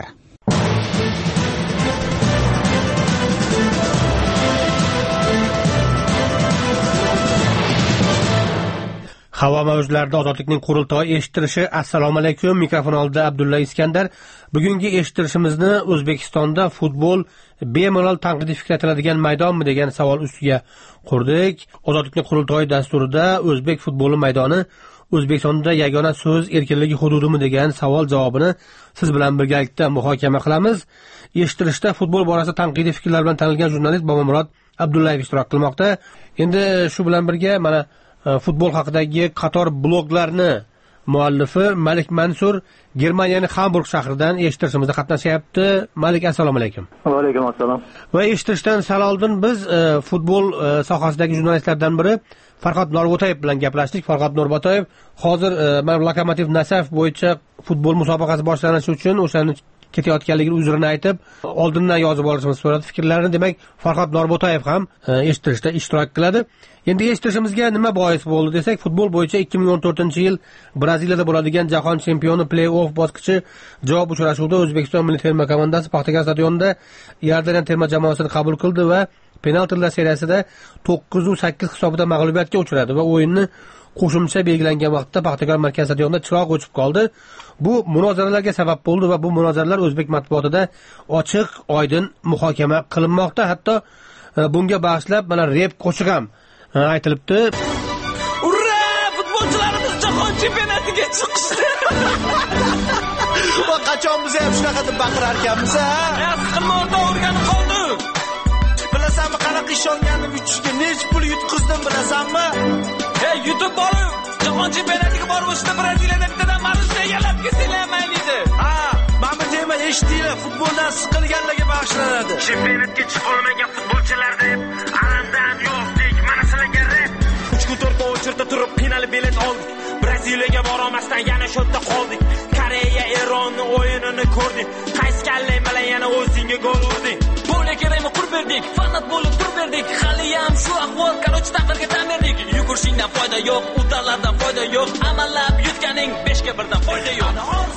[SPEAKER 14] Havo mavjlarida ozodlikning qurultoyi eshittirishi. Assalomu alaykum. Mikrofon oldida Abdulla Iskandar. Bugungi eshittirishimizni O'zbekistonda futbol bemalol tanqidiy fikratiladigan maydonmi degan savol ustiga qurdik. Ozodlikning qurultoyi dasturida o'zbek futboli maydoni O'zbekistonda yagona so'z erkinligi hududimi degan savol javobini siz bilan birgalikda muhokama qilamiz. Eshittirishda futbol borasida tanqidiy fikrlar bilan tanilgan jurnalist Bobomurod Abdullayev ishtirok qilmoqda. Endi shu bilan birga mana futbol haqidagi qator bloglarni muallifi Malik Mansur Germaniyaning Hamburg shahridan eshittirishimizda qatnashyapti. Malik, assalomu alaykum.
[SPEAKER 15] Va alaykum assalom.
[SPEAKER 14] Va eshittirishdan sal oldin biz futbol sohasidagi jurnalistlardan biri Farhod Norbo'tayev bilan gaplashdik. Farhod Norbo'tayev hozir mana Lokomotiv Nasaf bo'yicha futbol musobaqasi boshlanishi uchun o'shani ketayotganligini uzrini aytib, oldindan yozib olishimizni so'radi fikrlarini. Demak, Farhod Norbo'tayev ham eshittirishda ishtirok qiladi. Endi eshittirishimizga nima bois bo'ldi desak, futbol bo'yicha 2014-yil Braziliyada bo'ladigan jahon chempioni play-off bosqichi javob uchrashuvida O'zbekiston milliy terma komandasi Paxtakor stadionida Iordaniya terma jamoasini qabul qildi va penaltilar seriyasida 9-8 hisobida mag'lubiyatga uchradi va o'yinni qo'shimcha belgilangan vaqtda Paxtakor markaz stadionida chiroq o'chib qoldi. Bu munozaralarga sabab bo'ldi va bu munozaralar o'zbek matbuotida ochiq, oydin muhokama qilinmoqda. Hatto bunga bag'ishlab mana rep qo'shiq ham aytilibdi.
[SPEAKER 16] Urra! Futbolchilarimiz jahon chempionatiga chiqishdi. Va qachon biz ham shunaqa deb baqirar ekanmiz, ha? Siqilma o'rta o'rganib qoldik. Bilasanmi, qanaqa ish olganim uchishga necha pul yutqizdim bilasanmi? Yutib borib, jahon chempionatiga borib o'shda Braziliyada bittadan Marusiya egallab kelsanglar mayli. Ha, mana tema eshitdinglar, futboldan siqilganlarga bag'ishlanadi. Chempionatga chiqa olmagan futbolchilar deb alamdan yo'qdik, mana sizlarga rep. 3 kun 4 o'chirda turib qiynalib bilet oldik. Braziliyaga bora olmasdan yana shu yerda qoldik. Koreya, Eronni o'yinini ko'rdik. Qaysi kallay bilan yana o'zingga gol urding. Bo'la kerakmi qurib berdik, fanat bo'lib turib berdik. Hali ham shu ahvol, qarochi taqdirga tan berdik. Yugurishingdan foyda yo'q, udarlardan foyda yo'q. Amallab yutganing 5 ga 1 dan foyda yo'q.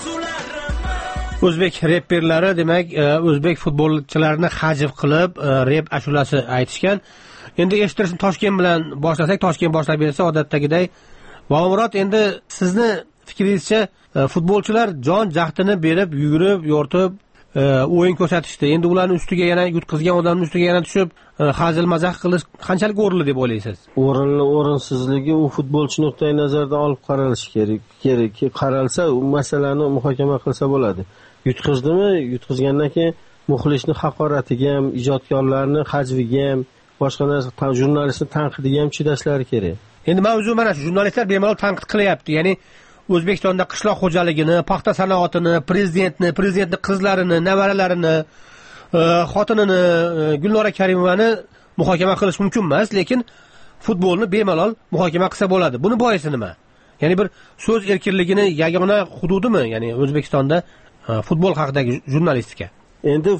[SPEAKER 14] O'zbek reperlari demak o'zbek futbolchilarini hajv qilib rep ashulasi aytishgan. Endi eshittirishni Toshkent bilan boshlasak, Toshkent boshlab bersa odatdagiday. Bobomurod, endi sizni fikringizcha futbolchilar jon jahdini berib, yugurib, yo'rtib o'yin ko'rsatishdi. Endi ularning ustiga yana yutqizgan odamning ustiga yana tushib hazil mazah qilish qanchalik o'rinli deb o'ylaysiz?
[SPEAKER 15] O'rinli, o'rinsizligi u futbolchi nuqtai nazaridan olib qaralishi kerak. Qaralsa, u masalani muhokama qilsa bo'ladi. Yutqizdimi? Yutqizgandan keyin muxlisni haqoratiga ham, ijodkorlarni hajviga ham, boshqa narsa jurnalistni tanqidiga ham chidashlari kerak.
[SPEAKER 14] Endi mavzu mana shu, jurnalistlar bemalol tanqid qilyapti. Ya'ni O'zbekistonda qishloq xo'jaligini, paxta sanoatini, prezidentni qizlarini, nevaralarini, xotinini, Gulnora Karimovani muhokama qilish mumkin emas, lekin futbolni bemalol muhokama qilsa bo'ladi. Buni boisi nima? Ya'ni bir so'z erkinligini yagona hududimi? Ya'ni O'zbekistonda futbol haqidagi jurnalistika.
[SPEAKER 15] Endi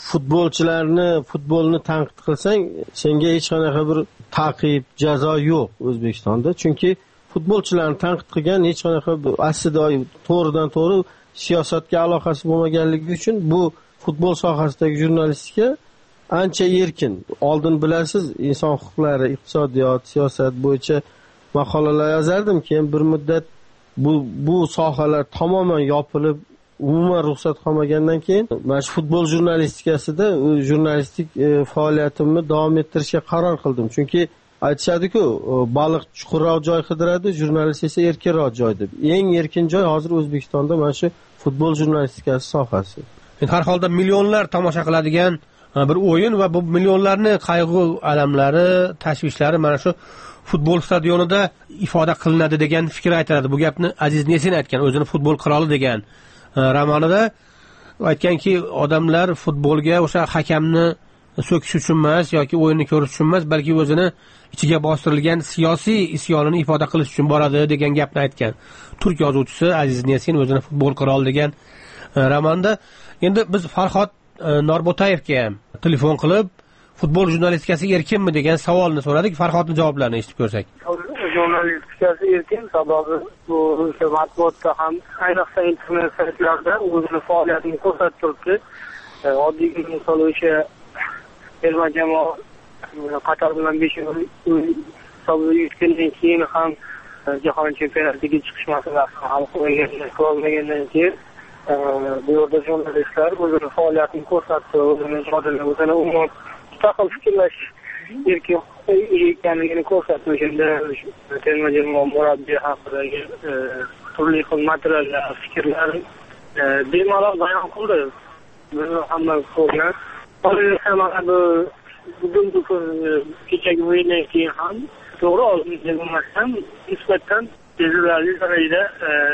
[SPEAKER 15] futbolni tanqid qilsang, senga hech qanaqa bir ta'qib, jazo yo'q O'zbekistonda. Chunki futbolchilarni tanqid qilgan hech qanaqa aslida to'g'ridan to'g'ri siyosatga aloqasi bo'lmaganligi uchun bu futbol sohasidagi jurnalistika ancha erkin. Oldin bilasiz, inson huquqlari, iqtisodiyot, siyosat bo'yicha maqolalar yozardim, keyin bir muddat bu sohalar tamoman yopilib, umuman ruxsat qolmagandan keyin mana shu futbol jurnalistikasida jurnalistik faoliyatimni davom ettirishga qaror qildim. Chunki aytishadi-ku, baliq chuqurroq joy qidiradi, jurnalist esa erkinroq joy deb. Eng erkin joy hozir O'zbekistonda mana shu futbol jurnalistikasi sohasi.
[SPEAKER 14] Har holda millionlar tomosha qiladigan bir o'yin va bu millionlarni qayg'u alamlari, tashvishlari mana shu futbol stadionida ifoda qilinadi degan fikr aytiladi. Bu gapni Aziz Nesin aytgan, o'zini futbol qiroli degan romanida aytganki, odamlar futbolga o'sha hakamni so'kish uchun emas yoki o'yinni ko'rish uchun emas, balki o'zini ichiga bostirilgan siyosiy isyonini ifoda qilish uchun boradi degan gapni aytgan. Turk yozuvchisi Aziz Nesin o'zini futbol qiroli degan romanda. Endi biz Farhod Norbotayevga ham telefon qilib, futbol jurnalistikasi erkinmi degan savolni so'radik. Farhodning javoblarini eshitib ko'rsak.
[SPEAKER 17] Jurnalistikasi erkin, sababi bu matbuotda ham, ayniqsa internet saytlarda o'zini faoliyatini ko'rsatib turibdi. Oddiy misol o'sha terma jamoa Qatar bilan 5 o'yin hisobida yutgandan keyin ham jahon chempionatiga chiqish masalasini hal qilmagandan keyin bu yerda jurnalistlar o'zini faoliyatini ko'rsatdi, o'zini ijodini, o'zini umuman mustaqil fikrlash erkin ekanligini ko'rsatdi. O'shanda terma jamoa murabbiyi haqidagi turli xil materiallar, fikrlar bemalol bayon qildi. Buni hamma ko'rgan. Bugun kechagi o'yindan keyin ham to'g'ri oldimizda bo'lmasdan nisbatan sezilarli darajada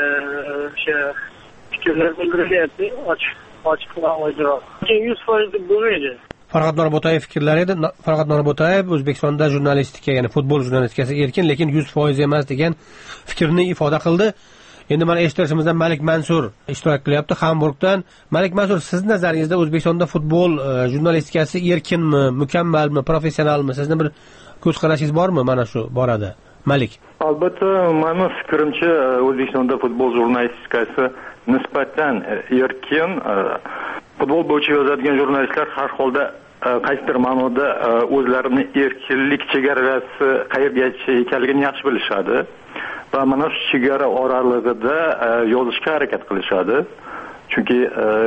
[SPEAKER 17] o'sha fikrlar bildirilyapti, ochiq va oydinroq. 100% bo'lmaydi.
[SPEAKER 14] Farhod Norbotayev fikrlari edi. Farhod Norbotayev O'zbekistonda jurnalistika, ya'ni futbol jurnalistikasi erkin, lekin 100% emas degan fikrni ifoda qildi. Endi mana eshitishimizdan Malik Mansur ishtirok qilyapti Hamburgdan. Malik Mansur, siz nazaringizda O'zbekistonda futbol jurnalistikasi erkinmi, mukammalmi, professionalmi? Sizning bir ko'z qarashingiz bormi mana shu borada? Malik.
[SPEAKER 18] Albatta, meni fikrimcha O'zbekistonda futbol jurnalistikasi nisbatan erkin. Futbol bo'yicha yozadigan jurnalistlar har holda qaysidir ma'noda o'zlarini erkinlik chegarasi qayergacha ekanligini yaxshi bilishadi. Va mana shu chegara oralig'ida yozishga harakat qilishadi. Chunki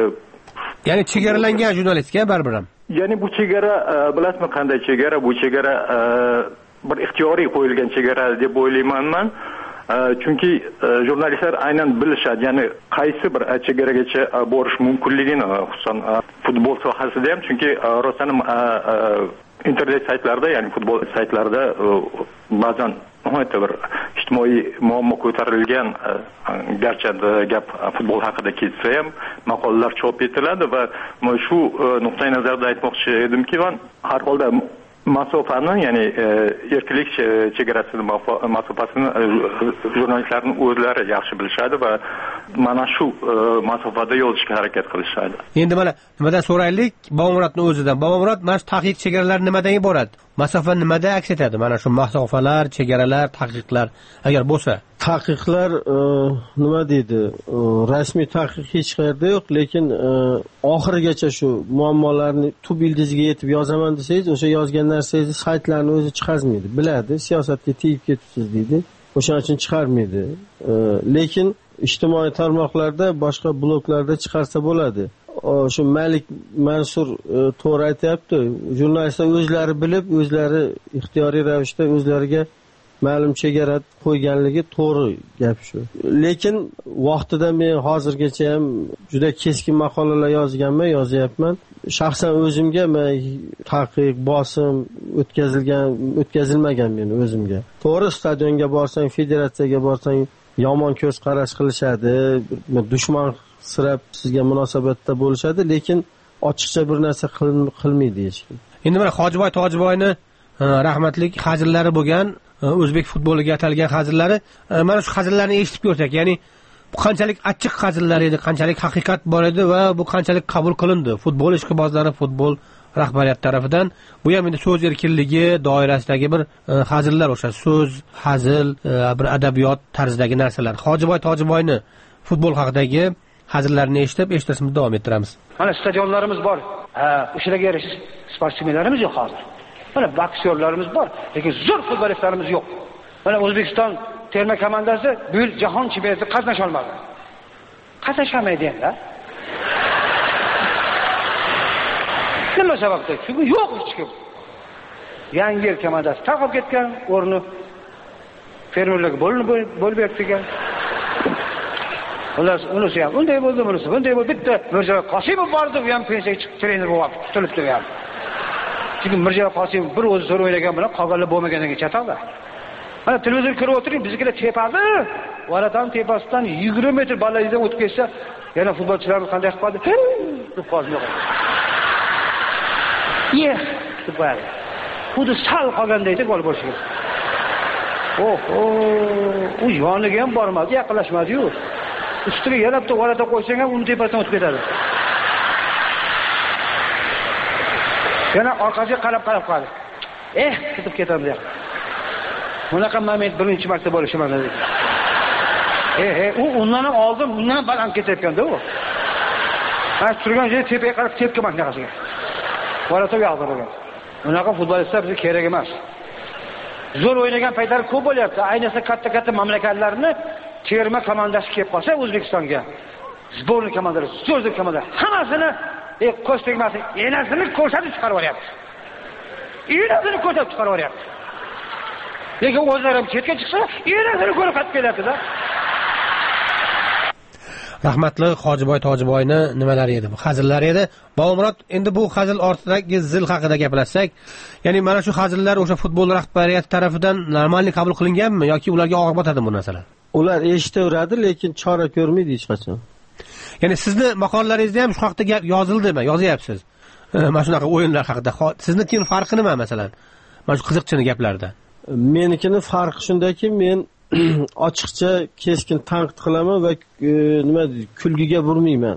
[SPEAKER 14] ya'ni chegaralangan jurnalistika baribir ham.
[SPEAKER 18] Ya'ni bu chegara bilasizmi qanday chegara? Bu chegara bir ixtiyoriy qo'yilgan chegara deb o'ylayman men. Chunki jurnalistlar aynan bilishadi, ya'ni qaysi bir chegaragacha borish mumkinligini, xususan futbol sohasida ham, chunki rostdan internet saytlarida, ya'ni futbol saytlarida ba'zan nihoyatda bir ijtimoiy muammo ko'tarilgan, garchi gap futbol haqida ketsa ham maqolalar chop etiladi va shu nuqtai nazarda aytmoqchi edimki, har holda masofani, ya'ni erkinlik chegarasini, masofasini jurnalistlarning o'zlari yaxshi bilishadi va mana shu masofada yozishga harakat qilishadi.
[SPEAKER 14] Endi mana nimadan so'raylik? Bobomurodning o'zidan. Bobomurod, mana shu taqiq chegaralari nimadan iborat? Masofa nimada aks etadi? Mana shu masofalar, chegaralar, taqiqlar agar bo'lsa.
[SPEAKER 15] Taqiqlar nima deydi? Rasmiy taqiq hech qayerda yo'q, lekin oxirigacha shu muammolarni tub ildiziga yetib yozaman desangiz, o'sha yozgan narsangizni saytlarni o'zi chiqazmaydi. Biladi, siyosatga tegib ketibsiz deydi. O'shaning uchun chiqarmaydi. Lekin ijtimoiy tarmoqlarda, boshqa bloglarda chiqarsa bo'ladi. Shu Malik Mansur to'g'ri aytayapti. Jurnalistlar o'zlari bilib, o'zlari ixtiyoriy ravishda o'zlariga ma'lum chegara qo'yganligi to'g'ri gap shu. Lekin vaqtida men hozirgacha ham juda keskin maqolalar yozyapman. Shaxsan o'zimga taqiq, bosim o'tkazilmagan meni o'zimga. To'g'ri, stadionga borsang, federatsiyaga borsang yomon ko'z qarash qilishadi, dushman sirab sizga munosabatda bo'lishadi, lekin ochiqcha bir narsa qilmaydi hech kim.
[SPEAKER 14] Endi mana Hojiboy Tojiboyni rahmatlik hazillari bo'lgan, o'zbek futboliga atalgan hazillari, mana shu hazillarni eshitib ko'rsak, ya'ni bu qanchalik achchiq hazillar edi, qanchalik haqiqat bor edi va bu qanchalik qabul qilindi futbol ishqibozlari, futbol rahbariyat tarafidan. Bu ham endi so'z erkinligi doirasidagi bir hazillar, o'sha so'z, hazil, bir adabiyot tarzidagi narsalar. Hojiboy Tojiboyni futbol haqidagi hazillarni eshitishimizni davom ettiramiz.
[SPEAKER 19] Mana stadionlarimiz bor. O'shalarga yarasha sportsmenlarimiz yo'q hozir. Mana boksyorlarimiz bor, lekin zo'r futbolistlarimiz yo'q. Mana O'zbekiston terma komandasi bu yil jahon chempionatida qatnasha olmadi. Qatnashamaydi endi. Nima sababdan? Chunki yo'q hech kim. Yangi yil komandasi tarqab ketgan, o'rni fermerlarga bo'lib bergan. Ular unisi ham unday bo'ldi, bunisi bunday bo'ldi. Bitta Mirjalol Qosimov bordi, u ham pensiyaga chiqib trener bo'lib tutilibdi ham. Chunki Mirjalol Qosimov bir o'zi zo'r o'ynagan bilan qolganlar bo'lmagandan keyin chataqda. Mana televizor ko'rib o'tiring, biznikilar tepadi. Varatan tepasidan 20 metr balandlikdan o'tib ketsa, yana futbolchilarimiz qanday qilib qoldi? Deb qoldi. Deb qo'yadi. Xuddi sal qolganda edi gol bo'lishiga. U yoniga ham bormadi, yaqinlashmadi-yu. Ustiga yana bitta varata qo'ysang ham uni tepasidan o'tib ketadi. Yana orqasiga qarab qoladi. Ketib ketamiz ya. Bunaqa moment birinchi marta bo'lishi mana dedi. U undan ham oldin, undan ham baland ketayotganda u. Mana turgan joyi tepaga qarab tepki mashinasiga. Varata yog'dirgan. Bunaqa futbolistlar bizga kerak emas. Zo'r o'ynagan paytlari ko'p bo'lyapti. Ayniqsa katta-katta mamlakatlarni terma komandasi kelib qolsa O'zbekistonga. Sborniy komandasi, zo'r komandasi hammasini qo'sh tegmasi, enasini ko'rsatib chiqarib yuboryapti. Enasini ko'rsatib chiqarib yuboryapti. Lekin o'zlari ham chetga chiqsa, enasini ko'rib qaytib kelyapti-da.
[SPEAKER 14] Rahmatli Hojiboy Tojiboyni nimalari edi bu? Hazillari edi. Bobomurod, endi bu hazil ortidagi zil haqida gaplashsak, ya'ni mana shu hazillar o'sha futbol rahbariyati tomonidan normalniy qabul qilinganmi yoki ularga og'ir botadimi bu narsalar?
[SPEAKER 15] Ular eshitaveradi, lekin chora ko'rmaydi hech qachon.
[SPEAKER 14] Ya'ni sizni maqolalaringizda ham shu haqda gap yozildimi? Yozyapsiz. Mana shunaqa o'yinlar haqida. Siznikining farqi nima masalan? Mana shu qiziqchini gaplarda.
[SPEAKER 15] Menikini farqi shundaki, men ochiqcha keskin tanqid qilaman va nima deydi, kulgiga burmayman.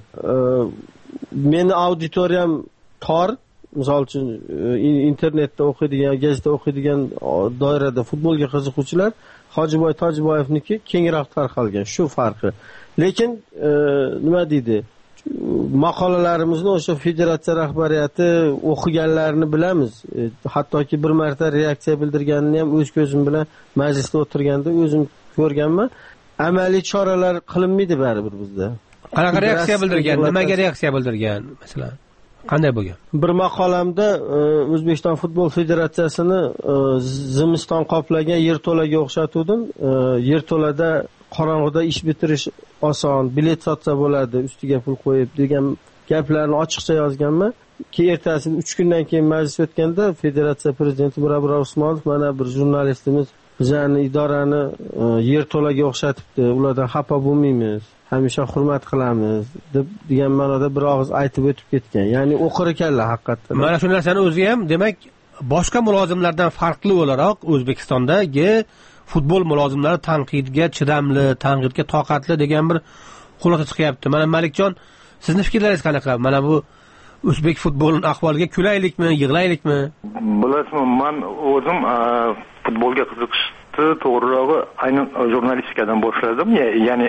[SPEAKER 15] Meni auditoriyam tor. Misol uchun internetda o'qiydigan, gazetda o'qiydigan doirada futbolga qiziquvchilar Hojiboy Tojiboyevniki kengroq tarqalgan, shu farqi. Lekin nima deydi? Maqolalarimizni o'sha federatsiya rahbariyati o'qiganlarini bilamiz. Hattoki bir marta reaksiya bildirganini ham o'z ko'zim bilan majlisda o'tirganda o'zim ko'rganman. Amaliy choralar qilinmaydi baribir bizda.
[SPEAKER 14] Qanaqa reaksiya bildirgan? Nimaga reaksiya bildirgan masalan? Qanday bo'lgan?
[SPEAKER 15] Bir maqolamda O'zbekiston futbol federatsiyasini zimiston qoplagan yerto'laga o'xshatuvdim. Yerto'lada qorong'ida ish bitirish oson, bilet sotsa bo'ladi, ustiga pul qo'yib degan gaplarni ochiqcha yozganman. Keyin ertasiga 3 kundan keyin majlis o'tganda federatsiya prezidenti Mirabror Usmonov mana bir jurnalistimiz bizani idorani yerto'laga o'xshatibdi, ulardan xafa bo'lmaymiz, hamisha hurmat qilamiz deb degan ma'noda bir og'iz aytib o'tib ketgan. Ya'ni o'qir ekanlar haqiqatdan.
[SPEAKER 14] Mana shu narsani o'ziga ham, demak, boshqa mulozimlardan farqli o'laroq O'zbekistondagi futbol mulozimlari tanqidga chidamli, tanqidga toqatli degan bir xulosa chiqyapti. Mana Malikjon, sizning fikrlaringiz qanaqa? Mana bu o'zbek futbolining ahvoliga kulaylikmi, yig'laylikmi?
[SPEAKER 18] Bilasizmi, men o'zim futbolga qiziqishni to'g'rirog'i aynan jurnalistikadan boshladim. Ya'ni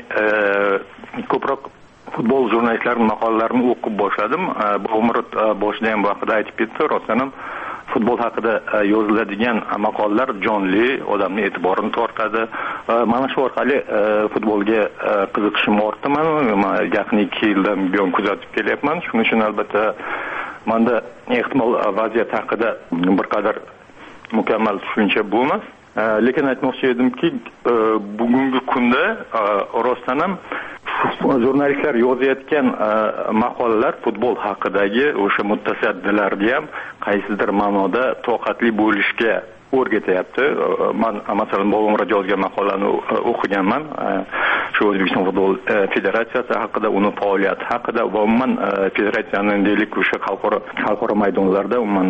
[SPEAKER 18] ko'proq futbol jurnalistlarining maqolalarini o'qib boshladim. Bobomurod boshida ham vaqtida aytib ketdi, rostdan ham futbol haqida yoziladigan maqolalar jonli, odamning e'tiborini tortadi. Mana shu orqali futbolga qiziqishim ortdi. Men yaqin 2 yildan buyon kuzatib kelyapman. Shuning uchun albatta menda ehtimol vaziyat haqida bir qadar mukammal tushuncha bo'lmas. Lekin aytmoqchi edimki, bugungi kunda rostdan ham jurnalistlar yozayotgan maqolalar futbol haqidagi o'sha mutasaddilarga ham qaysidir ma'noda toqatli bo'lishga o'rgatyapti. Men masalan Bobomurod yozgan maqolani o'qiganman. Shu O'zbekiston futbol federatsiyasi haqida, uni faoliyati haqida va umuman federatsiyaning deylik o'sha xalqaro maydonlarda umuman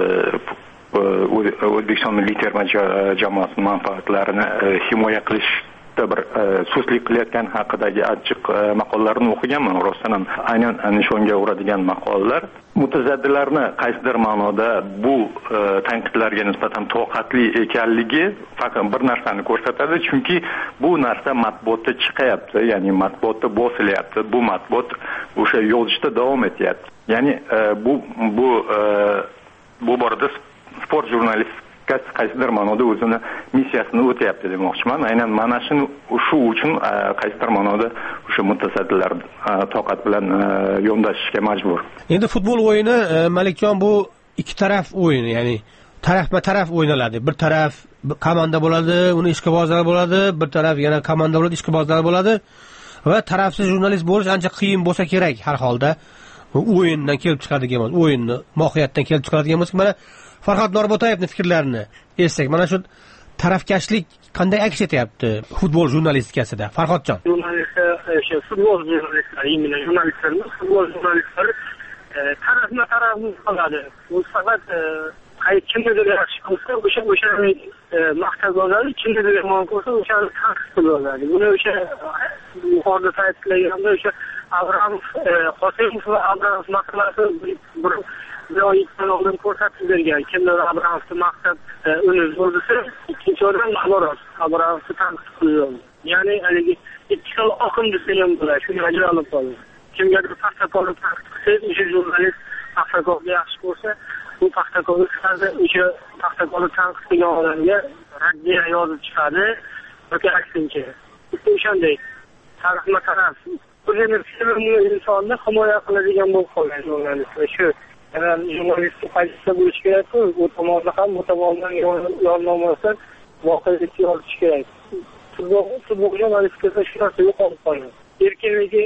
[SPEAKER 18] O'zbekiston milliy terma jamoasining manfaatlarini himoya qilish bir so'zlik qilayotgan haqidagi achchiq maqolalarni o'qiganman. Rostdan ham aynan nishonga uradigan maqolalar mutasaddilarni qaysidir ma'noda bu tanqidlarga nisbatan toqatli ekanligi faqat bir narsani ko'rsatadi, chunki bu narsa matbuotda chiqayapti, ya'ni matbuotda bosilyapti, bu matbuot o'sha yozishda davom etyapti. Ya'ni bu borada sport jurnalistikasi qaysidir ma'noda o'zini missiyasini o'tayapti demoqchiman. Aynan mana shu uchun qaysidir ma'noda o'sha mutasaddilar toqat bilan yondashishga majbur.
[SPEAKER 14] Endi futbol o'yini Malikjon bu ikki taraf o'yin, ya'ni tarafma-taraf o'ynaladi. Bir taraf komanda bo'ladi, uni ishqibozlar bo'ladi, bir taraf yana komanda bo'ladi, ishqibozlar bo'ladi. va tarafsiz jurnalist bo'lish ancha qiyin bo'lsa kerak har holda. O'yindan kelib chiqadigan emas, o'yinni mohiyatdan kelib chiqadigan bo'lsa, mana Farhod Norbo'tayevning fikrlarini eshitsak, mana shu tarafkashlik qanday aks etyapti futbol jurnalistikasida? Farhodjon.
[SPEAKER 17] Futbol jurnalistlari, ya'ni jurnalistlarimiz, futbol jurnalistlari tarafni qoladi. Bu faqat kimnidir yaxshi qilsa, o'shani maqtab oladi, kimnidir yomon qilsa, o'shani tanqid qilib oladi. Buni o'sha yuqorida ta'kidlaganda o'sha Abramov, Qosimov va Abramov masalasi bir oydan oldin ko'rsatib bergan. Kimdir Abramovni maqtab uni zo'rdisa, ikkinchi odam Abramovni tanqid qilib. Ya'ni haligi ikki xil oqim desa ham bo'ladi. Shuni ajralib qoldi. Kimgadir paxtakorni tanqid qilsa, o'sha jurnalist paxtakorni yaxshi ko'rsa, bu paxtakorni chiqadi, o'sha paxtakorni tanqid qilgan odamga raddiya yozib chiqadi yoki aksincha. O'shanday taraf o'zini insonni himoya qiladigan bo'lib qolgan jurnalistlar. Shu jurnalistlik pozitsiya bo'lishi kerak-ku, u tomonda ham bu tomondan yo'llanmalar voqelikni yozish kerak. Futbol jurnalistikasida shu narsa yo'qolib qolgan. Erkinligi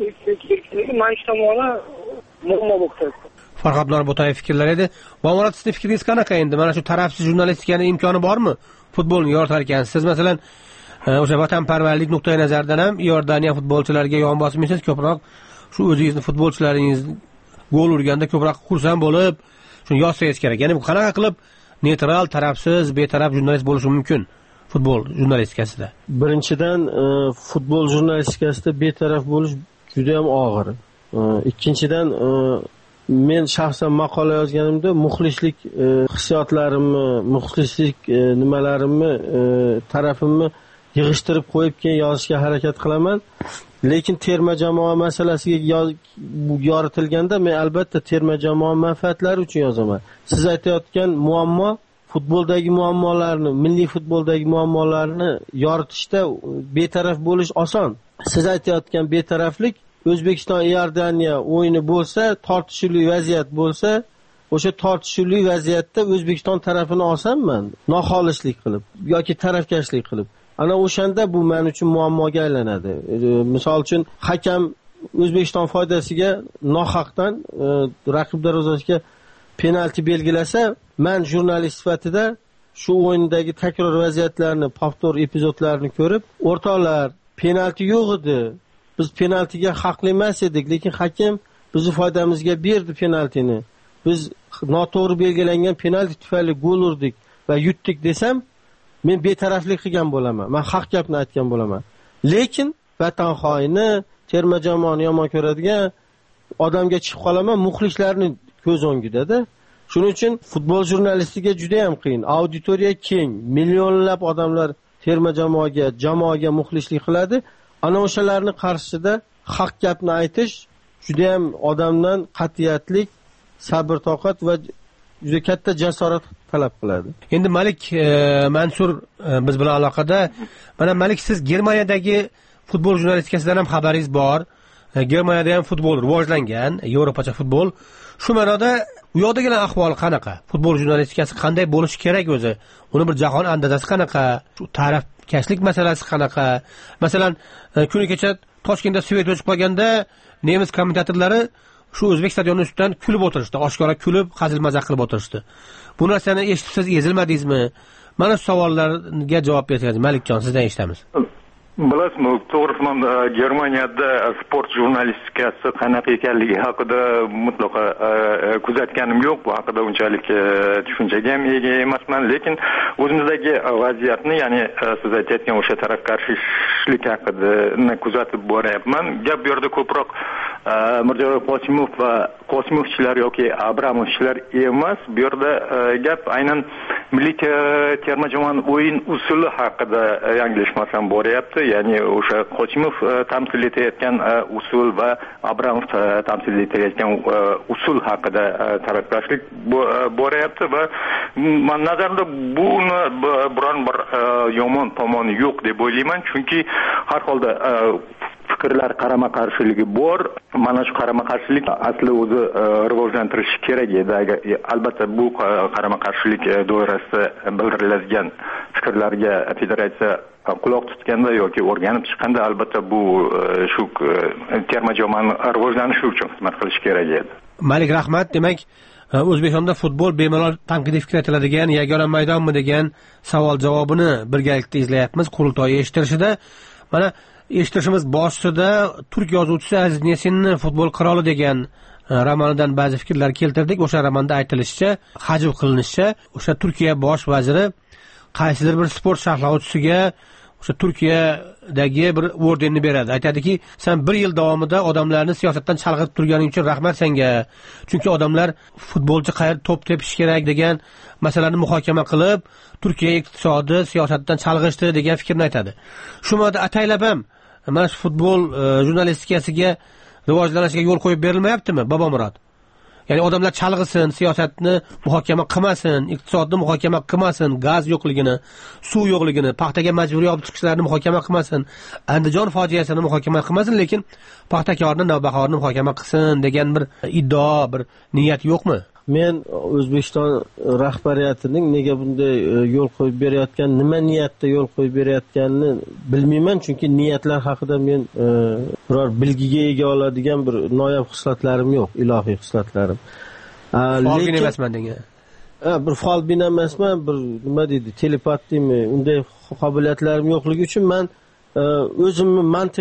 [SPEAKER 17] mana shu tomoni muammo bo'lib turibdi.
[SPEAKER 14] Farhod Norbo'tayev fikrlari edi. Bomurat, sizning fikringiz qanaqa endi? Mana shu tarafsiz jurnalistikaning imkoni bormi? Futbolni yoritar ekansiz. Siz masalan o'sha vatanparvarlik nuqtai nazaridan ham Iordaniya futbolchilariga yon bosmaysiz, ko'proq shu o'zingizni futbolchilaringiz gol urganda ko'proq xursand bo'lib, shuni yozsangiz kerak. Ya'ni bu qanaqa qilib neytral, tarafsiz, betaraf jurnalist bo'lishi mumkin futbol jurnalistikasida?
[SPEAKER 15] Birinchidan, futbol jurnalistikasida betaraf bo'lish juda ham og'ir. Ikkinchidan, men shaxsan maqola yozganimda muxlislik hissiyotlarimni, muxlislik nimalarimni, tarafimni yig'ishtirib qo'yib keyin yozishga harakat qilaman. Lekin terma jamoa masalasiga yoritilganda men albatta terma jamoa manfaatlari uchun yozaman. Siz aytayotgan muammo futboldagi muammolarni, milliy futboldagi muammolarni yoritishda betaraf bo'lish oson. Siz aytayotgan betaraflik O'zbekiston Iordaniya o'yini bo'lsa, tortishuvli vaziyat bo'lsa, o'sha tortishuvli vaziyatda O'zbekiston tarafini olsamman, noxolislik qilib yoki tarafkashlik qilib, ana o'shanda bu men uchun muammoga aylanadi. Misol uchun hakam O'zbekiston foydasiga nohaqdan raqib darvozasiga penalti belgilasa, men jurnalist sifatida shu o'yindagi takror vaziyatlarni, povtor epizodlarni ko'rib, o'rtoqlar, penalti yo'q edi. Biz penaltiga haqli emas edik, lekin hakim bizni foydamizga berdi penaltini. Biz noto'g'ri belgilangan penalti tufayli gol urdik va yutdik desam, men betaraflik qilgan bo'laman. Men haq gapni aytgan bo'laman. Lekin vatan xoini, terma jamoani yomon ko'radigan odamga chiqib qolaman, muxlislarning ko'z o'ngida-da. Shuning uchun futbol jurnalistika juda ham qiyin. Auditoriya keng, millionlab odamlar terma jamoaga muxlislik qiladi. Ana o'shalarni qarshisida haq gapni aytish juda ham odamdan qat'iyatlik, sabr, toqat va juda katta jasorat talab qiladi.
[SPEAKER 14] Endi Malik Mansur biz bilan aloqada. Mana Malik, siz Germaniyadagi futbol jurnalistikasidan ham xabaringiz bor. Germaniyada ham futbol rivojlangan, Yevropacha futbol. Shu ma'noda u yoqdagi ahvol qanaqa? Futbol jurnalistikasi qanday bo'lishi kerak o'zi? Uni bir jahon andazasi qanaqa? Tarafkashlik masalasi qanaqa? Masalan, kuni kecha Toshkentda Svet o'chib qolganda nemis kommentatorlari shu O'zbek stadioni ustidan kulib o'tirishdi, oshkora kulib, hazil-mazaq qilib o'tirishdi. Bu narsani eshitib siz ezilmadingizmi? Mana shu savollarga javob bersangiz, Malikjon, sizdan eshitamiz.
[SPEAKER 18] Bilasizmi, to'g'risi Germaniyada sport jurnalistikasi qanaqa ekanligi haqida mutlaqo kuzatganim yo'q. Bu haqida unchalik tushunchaga ham ega emasman, lekin o'zimizdagi vaziyatni, ya'ni siz aytayotgan o'sha tarafkashlik haqida kuzatib boryapman. Gap bu yerda ko'proq Mirjalol Qosimov va Qosimovchilar yoki Abramovchilar emas. Bu yerda gap aynan milliy terma jamoaning o'yin usuli haqida yanglishmasam boryapti. Ya'ni o'sha Qosimov tamsil etayotgan usul va Abramov tamsil etayotgan usul haqida tarafkashlik boryapti va men nazarimda buni biron bir yomon tomoni yo'q deb o'ylayman, chunki har holda fikrlar qarama-qarshiligi bor. Mana shu qarama-qarshilik asli o'zi rivojlantirish kerak edi. Albatta bu qarama-qarshilik doirasida bildiriladigan fikrlarga federatsiya quloq tutganda yoki o'rganib chiqqanda albatta bu shu terma jamoani rivojlanishi uchun xizmat qilish kerak edi.
[SPEAKER 14] Malik, rahmat. Demak, O'zbekistonda futbol bemalol tanqidiy fikr aytiladigan yagona maydonmi degan savol javobini birgalikda izlayapmiz qurultoy eshittirishida. Mana eshittirishimiz boshida turk yozuvchisi Aziz Nesinni Futbol qiroli degan romanidan ba'zi fikrlar keltirdik. O'sha romanda aytilishicha, hajv qilinishicha, o'sha Turkiya bosh vaziri qaysidir bir sport sharhlovchisiga o'sha Turkiyadagi bir ordenni beradi. Aytadiki, sen 1 yil davomida odamlarni siyosatdan chalg'itib turganing uchun rahmat senga. Chunki odamlar futbolchi qayerda to'p tepish kerak degan masalani muhokama qilib, Turkiya iqtisodi siyosatdan chalg'ishdi degan fikrni aytadi. Shu modda ataylab ham mana shu futbol jurnalistikasiga rivojlanishiga yo'l qo'yib berilmayaptimi, Bobomurod? Ya'ni odamlar chalg'isin, siyosatni muhokama qilmasin, iqtisodni muhokama qilmasin, gaz yo'qligini, suv yo'qligini, paxtaga majburiy olib chiqishlarni muhokama qilmasin, Andijon fojiasini muhokama qilmasin, lekin paxtakorni, navbahorni muhokama qilsin degan bir iddao, bir niyat yo'qmi?
[SPEAKER 15] Men O'zbekiston rahbariyatining nega bunday yo'l qo'yib berayotgan, nima niyatda yo'l qo'yib berayotganini bilmayman, chunki niyatlar haqida men biror bilgiga ega oladigan bir noyob xislatlarim yo'q, ilohiy xislatlarim.
[SPEAKER 14] Folbin emasman degan.
[SPEAKER 15] Bir folbin emasman, bir nima deydi, telepat deymi, unday qobiliyatlarim yo'qligi uchun men o'zimni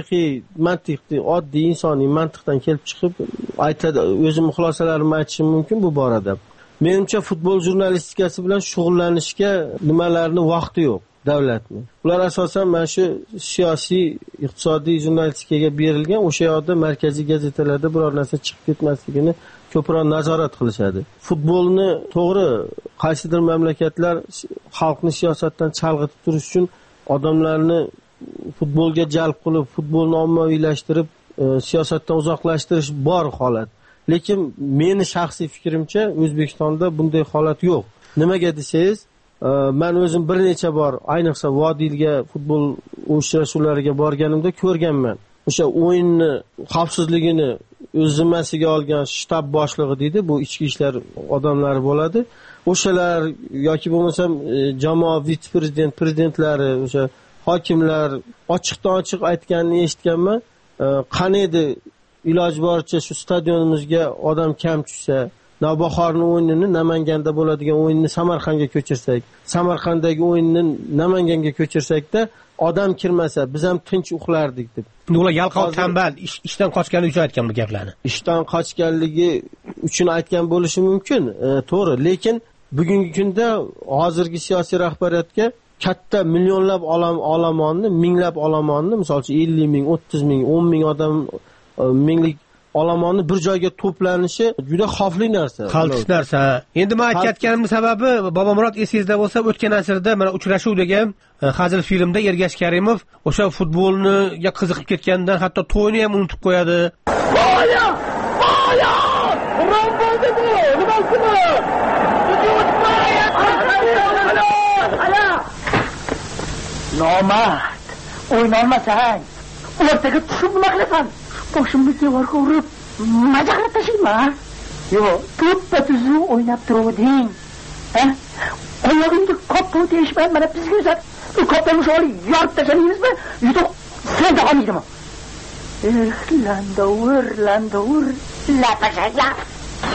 [SPEAKER 15] mantiqli, oddiy insoniy mantiqdan kelib chiqib aytadi, o'zim xulosalarimni aytishim mumkin bu borada. Menimcha futbol jurnalistikasi bilan shug'ullanishga nimalarni vaqti yo'q davlatning. Ular asosan mana shu siyosiy, iqtisodiy jurnalistikaga berilgan, o'sha yoqda markaziy gazetalarda biror narsa chiqib ketmasligini ko'proq nazorat qilishadi. Futbolni to'g'ri qaysidir mamlakatlar xalqni siyosatdan chalg'itib turish uchun odamlarni futbolga jalb qilib, futbolni ommaviylashtirib, siyosatdan uzoqlashtirish bor holat. Lekin meni shaxsiy fikrimcha O'zbekistonda bunday holat yo'q. Nimaga desangiz, men o'zim bir necha bor, ayniqsa Vodiyga futbol uchrashuvlariga borganimda ko'rganman. O'sha o'yinni xavfsizligini o'z zimmasiga olgan shtab boshlig'i deydi, bu ichki ishlar odamlari bo'ladi. O'shalar yoki bo'lmasam jamoa vitse-prezidentlari, o'sha hokimlar ochiqdan ochiq aytganini eshitganman. Qani edi iloji boricha shu stadionimizga odam kam tushsa, Navbahorning o'yinini Namanganda bo'ladigan o'yinni Samarqandga ko'chirsak, Samarqanddagi o'yinni Namanganga ko'chirsakda odam kirmasa, biz ham tinch uxlardik deb.
[SPEAKER 14] Ular yalqov tanbal ishdan qochganligi uchun aytgan bu gaplarni.
[SPEAKER 15] Ishdan qochganligi uchun aytgan bo'lishi mumkin, to'g'ri, lekin bugungi kunda hozirgi siyosiy rahbariyatga katta millionlab olomonni, minglab olomonni, masalan 50 ming, 30 ming, 10 ming odam, minglik olomonni bir joyga to'planishi juda xavfli narsa.
[SPEAKER 14] Qaltis narsa. Endi men aytganimning sababi, Bobomurod esingizda bo'lsa, o'tgan asrda mana uchrashuv degan hazil filmda Ergash Karimov o'sha futbolniga qiziqib ketgandan hatto to'yni ham unutib qo'yadi.
[SPEAKER 16] Boya! Rombo'da bu, nimasimi? Nomard, o'ynolmasang, o'rtaga tushib nima qilasan? Boshimni devorga urib, majaqlab tashlayman. Yo'q, to'ppa-tuzu o'ynab turuvding. Oyog'ingga qopni teshmay, mana bizga uzat. Qopni sholi yorib tashlaysizmi? Yutuq sen davomiydimi? Landovur, lapashaylar.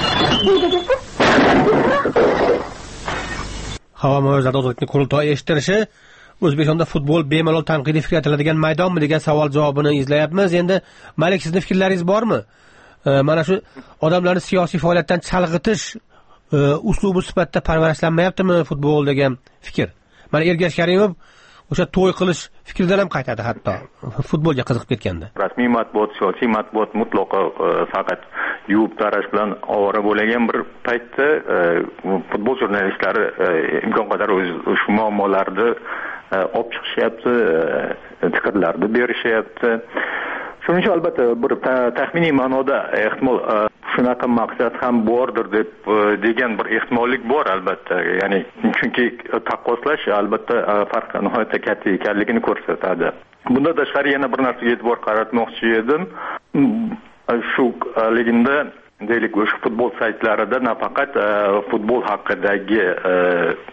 [SPEAKER 14] Havo mavzularida ozodlikni qurultoy eshittirishi O'zbekistonda futbol bemalol tanqidiy fikr aytiladigan maydonmi degan savol javobini izlayapmiz. Endi Malik, sizning fikrlaringiz bormi? Mana shu odamlarni siyosiy faoliyatdan chalg'itish uslubi sifatida parvarishlanmayaptimi futbol degan fikr? Mana Ergash Karimov o'sha to'y qilish fikridan ham qaytadi, hatto futbolga qiziqib ketganda.
[SPEAKER 18] Rasmiy matbuot, siyosiy matbuot mutlaqo faqat yuvib tarash bilan ovora bo'lgan bir paytda futbol jurnalistlari imkon qadar shu muammolarni olib chiqishyapti, fikrlarni berishyapti. Shuning uchun albatta bir taxminiy ma'noda ehtimol shunaqa maqsad ham bordir deb degan bir ehtimollik bor albatta. Ya'ni chunki taqqoslash albatta farq nihoyatda katta ekanligini ko'rsatadi. Bunda tashqari yana bir narsaga e'tibor qaratmoqchi edim. Shu ligada deylik o'sha futbol saytlarida nafaqat futbol haqidagi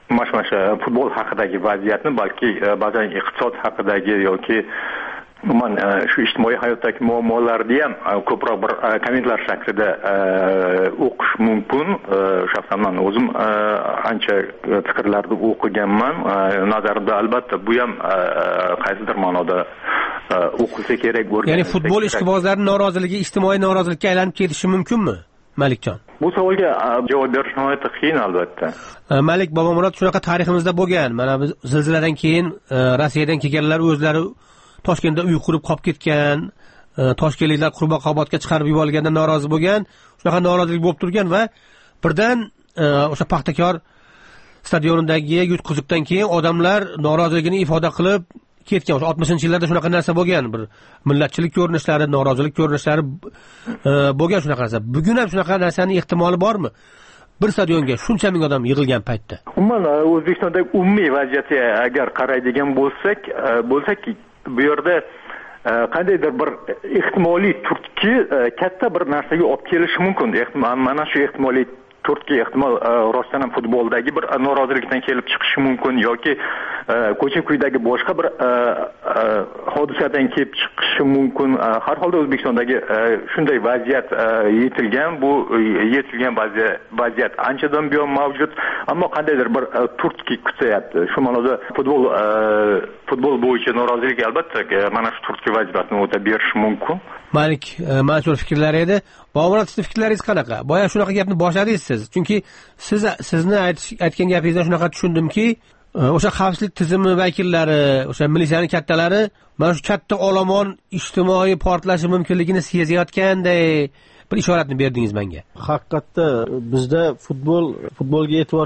[SPEAKER 18] mana futbol haqidagi vaziyatni, balki ba'zan iqtisod haqidagi yoki umuman shu ijtimoiy hayotdagi muammolarni ham ko'proq bir kommentlar shaklida o'qish mumkin. Shaxsan men o'zim ancha fikrlarni o'qiganman. Nazarimda albatta bu ham qaysidir ma'noda o'qilsa kerak bo'lgan.
[SPEAKER 14] Ya'ni futbol ishqibozlarining noroziligi ijtimoiy norozilikka aylanib ketishi mumkinmi, Malikjon?
[SPEAKER 18] Bu savolga javob berish nihoyatda qiyin albatta.
[SPEAKER 14] Malik Bobomurod, shunaqa tariximizda bo'lgan. Mana biz zilziladan keyin Rossiyadan kelganlar o'zlari Toshkentda uy qurib qolib ketgan, toshkentliklar Qurbaqobodga chiqarib yuborilganda norozi bo'lgan. Shunaqa norozilik bo'lib turgan va birdan o'sha Paxtakor stadionidagi yutqizukdan keyin odamlar noroziligini ifoda qilib ketgan. O'sha 60-yillarda shunaqa narsa bo'lgan, bir millatchilik ko'rinishlari, norozilik ko'rinishlari bo'lgan shunaqa narsa. Bugun ham shunaqa narsaning ehtimoli bormi? Bir stadionga shuncha ming odam yig'ilgan paytda.
[SPEAKER 18] Umuman O'zbekistondagi umumiy vaziyatga agar qaraydigan bo'lsak, bu yerda qandaydir bir ehtimoliy turtki katta bir narsaga olib kelishi mumkin. Mana shu ehtimoliy turtki ehtimol rostdan ham futboldagi bir norozilikdan kelib chiqishi mumkin yoki ko'cha-ko'ydagi boshqa bir hodisadan kelib chiqishi mumkin. Har holda O'zbekistondagi shunday vaziyat yetilgan, bu yetilgan vaziyat anchadan buyon mavjud, ammo qandaydir bir turtki kutyapti. Shu ma'noda futbol bo'yicha norozilik albatta mana shu turtki vazifasini o'tab berishi mumkin.
[SPEAKER 14] Malik Mansur fikrlari edi. Bobomurod, sizning fikrlaringiz qanaqa? Boya shunaqa gapni boshladingiz siz. Chunki sizni aytgan gapingizdan shunaqa tushundimki, o'sha xavfsizlik tizimi vakillari, o'sha militsiyaning kattalari mana shu katta olomon ijtimoiy portlashi mumkinligini sezayotganday bir ishoratni berdingiz menga.
[SPEAKER 15] Haqiqatda bizda futbolga e'tibor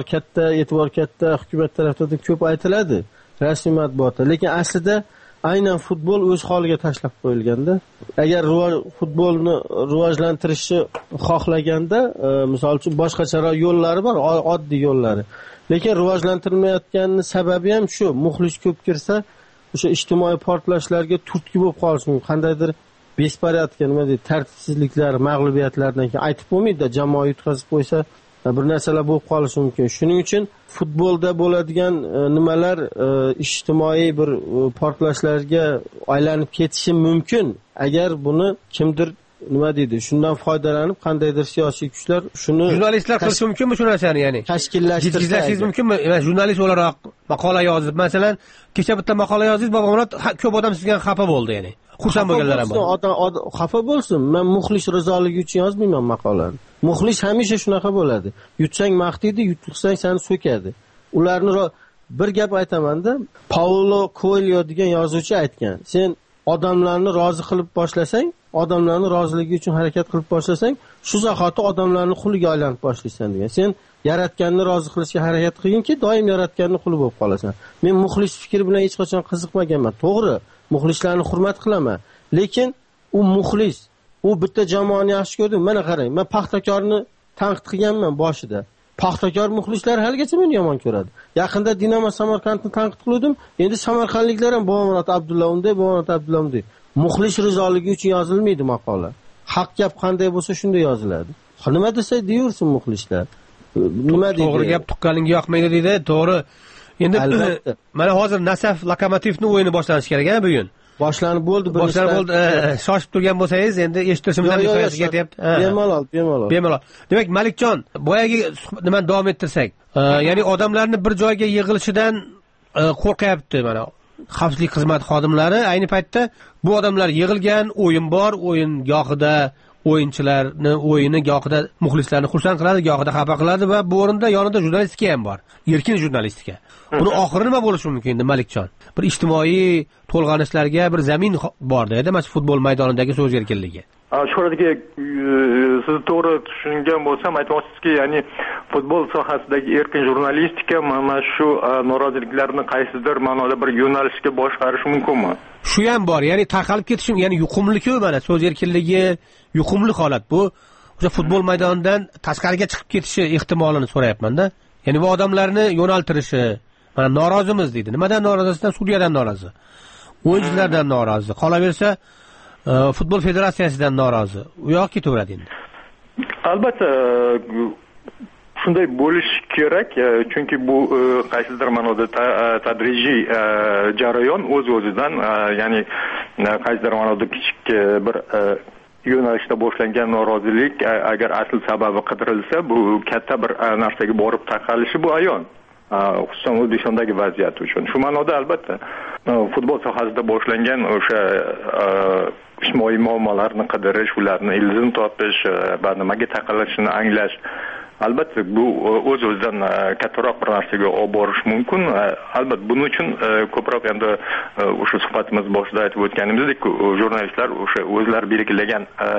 [SPEAKER 15] katta hukumat tarafidan ko'p aytiladi rasmiy matbuotda, lekin aslida aynan futbol o'z holiga tashlab qo'yilganda, agar futbolni rivojlantirishni xohlaganda, misol uchun boshqacharoq yo'llari bor, oddiy yo'llari. Lekin rivojlantirilmayotgani sababi ham shu, muxlis ko'p kirsa, o'sha ijtimoiy portlashlarga turtki bo'lib qolishi mumkin. Qandaydir bespariyatga, nima deydi, tartibsizliklar, mag'lubiyatlardan keyin aytib bo'lmaydi, jamoa yutqazib qo'ysa bir narsalar bo'lib qolishi mumkin. Shuning uchun futbolda bo'ladigan nimalar ijtimoiy bir portlashlarga aylanib ketishi mumkin. Agar buni kimdir nima deydi, shundan foydalanib qandaydir siyosiy kuchlar shuni
[SPEAKER 14] jurnalistlar qilishi mumkinmi shu narsani, ya'ni tashkillashtirish mumkinmi? Jurnalist o'laroq maqola yozib, masalan, kecha bitta maqola yozdingiz, Bobomurod, ko'p odam sizga xafa bo'ldi, ya'ni xursand bo'lganlar ham bor.
[SPEAKER 15] Xafa bo'lsin, men muxlis rizoligi uchun yozmayman maqolani. Muxlis hamisha shunaqa bo'ladi. Yutsang maqtaydi, yutuqsang seni so'kadi. Ularni bir gap aytaman-da, Paulo Coelho degan yozuvchi aytgan. Sen odamlarni rozi qilib boshlasang, odamlarning roziligi uchun harakat qilib boshlasang, shu zahoti odamlarning quliga aylanib boshlaysan degan. Sen yaratganni rozi qilishga harakat qilginki, doim yaratganning quli bo'lib qolasan. Men muxlis fikri bilan hech qachon qiziqmaganman. To'g'ri, muxlislarni hurmat qilaman, lekin u muxlis, u bitta jamoani yaxshi ko'rdi. Mana qarang, men Paxtakorni tanqid qilganman boshida. Paxtakor muxlislar haligacha meni yomon ko'radi. Yaqinda Dinamo Samarqandni tanqid qildim. Endi samarqandliklar ham Bobomurod Abdulla unday. Muxlis rizoligi uchun yozilmaydi maqola. Haq gap qanday bo'lsa shunday yoziladi. Nima desa deyursin muxlislar. Nima deydi?
[SPEAKER 14] To'g'ri gap tuqqaniga yoqmaydi deydi. To'g'ri. Endi mana hozir Nasaf Lokomotivning o'yini boshlanishi kerak-a bugun.
[SPEAKER 15] Boshlanib bo'ldi.
[SPEAKER 14] Shoshib turgan bo'lsangiz, endi eshitishimdan ketyapti. Bemalol. Demak, Malikjon, boyagi nimani davom ettirsak, ya'ni odamlarni bir joyga yig'ilishidan qo'rqyapti mana xavfsizlik xizmati xodimlari. Ayni paytda bu odamlar yig'ilgan, o'yin bor, o'yin gohida o'yinchilarni o'yini gohida muxlislarni xursand qiladi, gohida xafa qiladi va bu o'rinda yonida jurnalistika ham bor. Erkin jurnalistika. Buni oxiri nima bo'lishi mumkin endi, Malikjon? Bir ijtimoiy to'lg'anishlarga bir zamin bor-da, mana shu futbol maydonidagi so'z erkinligi.
[SPEAKER 18] Shu yerga siz to'g'ri tushungan bo'lsam, aytmoqchizki, ya'ni futbol sohasidagi erkin jurnalistika mana shu noroziliklarni qaysidir ma'noda bir yo'nalishga boshqarish mumkinmi?
[SPEAKER 14] Shu ham bor, ya'ni tarqalib ketishi, ya'ni yuqumli-ku, mana so'z erkinligi yuqumli holat bu. O'sha futbol maydonidan tashqariga chiqib ketishi ehtimolini so'rayapman-da. Ya'ni bu odamlarni yo'naltirishi, mana norozimiz deydi. Nimadan norozisidan? Suriyadan norozi. O'yinchilardan norozi. Qolaversa, futbol federatsiyasidan norozi. U yoq ketaveradi endi.
[SPEAKER 18] Albatta shunday bo'lishi kerak, chunki bu qaysidir ma'noda tadrijiy jarayon o'z-o'zidan, ya'ni qaysidir ma'noda kichik bir yo'nalishda boshlangan norozilik agar asl sababi qidirilsa, bu katta bir narsaga borib taqalishi bu ayon. Xususan O'zbekistondagi vaziyat uchun. Shu ma'noda albatta futbol sohasida boshlangan o'sha ijtimoiy muammolarni qidirish, ularni ildizni topish va nimaga taqalishini anglash, albatta bu o'z-o'zidan kattaroq bir narsaga olib borish mumkin. Albatta buning uchun ko'proq endi o'sha suhbatimiz boshida aytib o'tganimizdek, jurnalistlar o'sha o'zlari belgilagan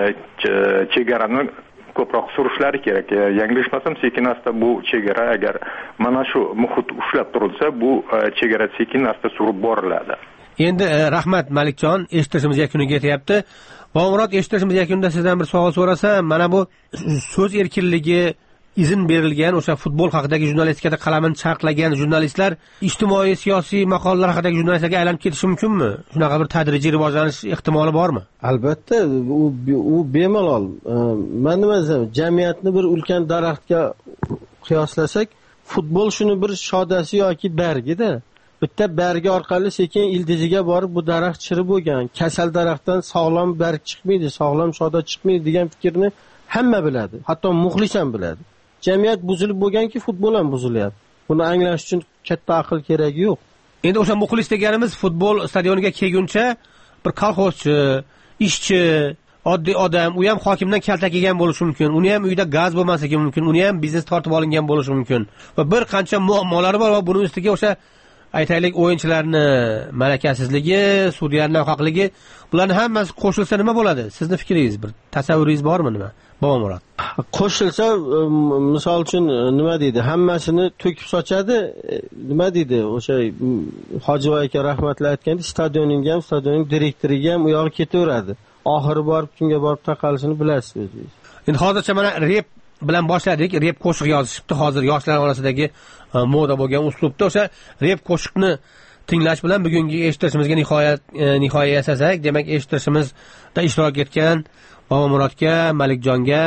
[SPEAKER 18] chegarani ko'proq surishlari kerak. Yanglishmasam, sekin-asta bu chegara agar mana shu muhit ushlab turilsa, bu chegara sekin-asta surib boriladi.
[SPEAKER 14] Endi rahmat Malikjon, eshitishimiz yakuniga yetyapti. Bobomurod, eshitishimiz yakunida sizdan bir savol so'rasam, mana bu so'z erkinligi izn berilgan o'sha futbol haqidagi jurnalistikada qalamini charqlagan jurnalistlar ijtimoiy siyosiy maqolalar haqidagi jurnalistlarga aylanib ketishi mumkinmi? Shunaqa bir tadrijiy rivojlanish ehtimoli bormi?
[SPEAKER 15] Albatta, u bemalol. Men nima desam, jamiyatni bir ulkan daraxtga qiyoslasak, futbol shuni bir shodasi yoki bargida. Bitta bargi orqali sekin ildiziga borib bu daraxt chirib bo'lgan. Kasal daraxtdan sog'lom barg chiqmaydi, sog'lom shoda chiqmaydi degan fikrni hamma biladi. Hatto muxlis ham biladi. Jamiyat buzilib bo'lganki, futbol ham buzilyapti. Buni anglash uchun katta aql keragi yo'q.
[SPEAKER 14] Endi o'sha muxlis deganimiz futbol stadioniga kelguncha bir kolxozchi, ishchi, oddiy odam, u ham hokimdan kaltak yegan bo'lishi mumkin. Uni ham uyda gaz bo'lmasligi mumkin. Uni ham biznes tortib olingan bo'lishi mumkin. Va bir qancha muammolari bor va buning ustiga o'sha aytaylik o'yinchilarni malakasizligi, sudyalarning nohaqligi, bularning hammasi qo'shilsa nima bo'ladi? Sizning fikringiz, bir tasavvuringiz bormi nima? Bobomurod.
[SPEAKER 15] Qo'shilsa, misol uchun nima deydi? Hammasini to'kib sochadi. Nima deydi? O'sha Hojiboy aka rahmatli aytgandek, stadionning ham, stadionning direktoriga ham u yog'i ketaveradi. Oxiri borib kimga borib taqalishini bilasiz o'zingiz.
[SPEAKER 14] Endi hozircha mana rep bilan boshladik. Rep qo'shiq yozishibdi. Hozir yoshlar orasidagi moda bo'lgan uslubda o'sha rep qo'shiqni tinglash bilan bugungi eshitishimizga nihoya yasasak, demak eshitishimizda ishtirok etgan Bobomurodga, Malikjonga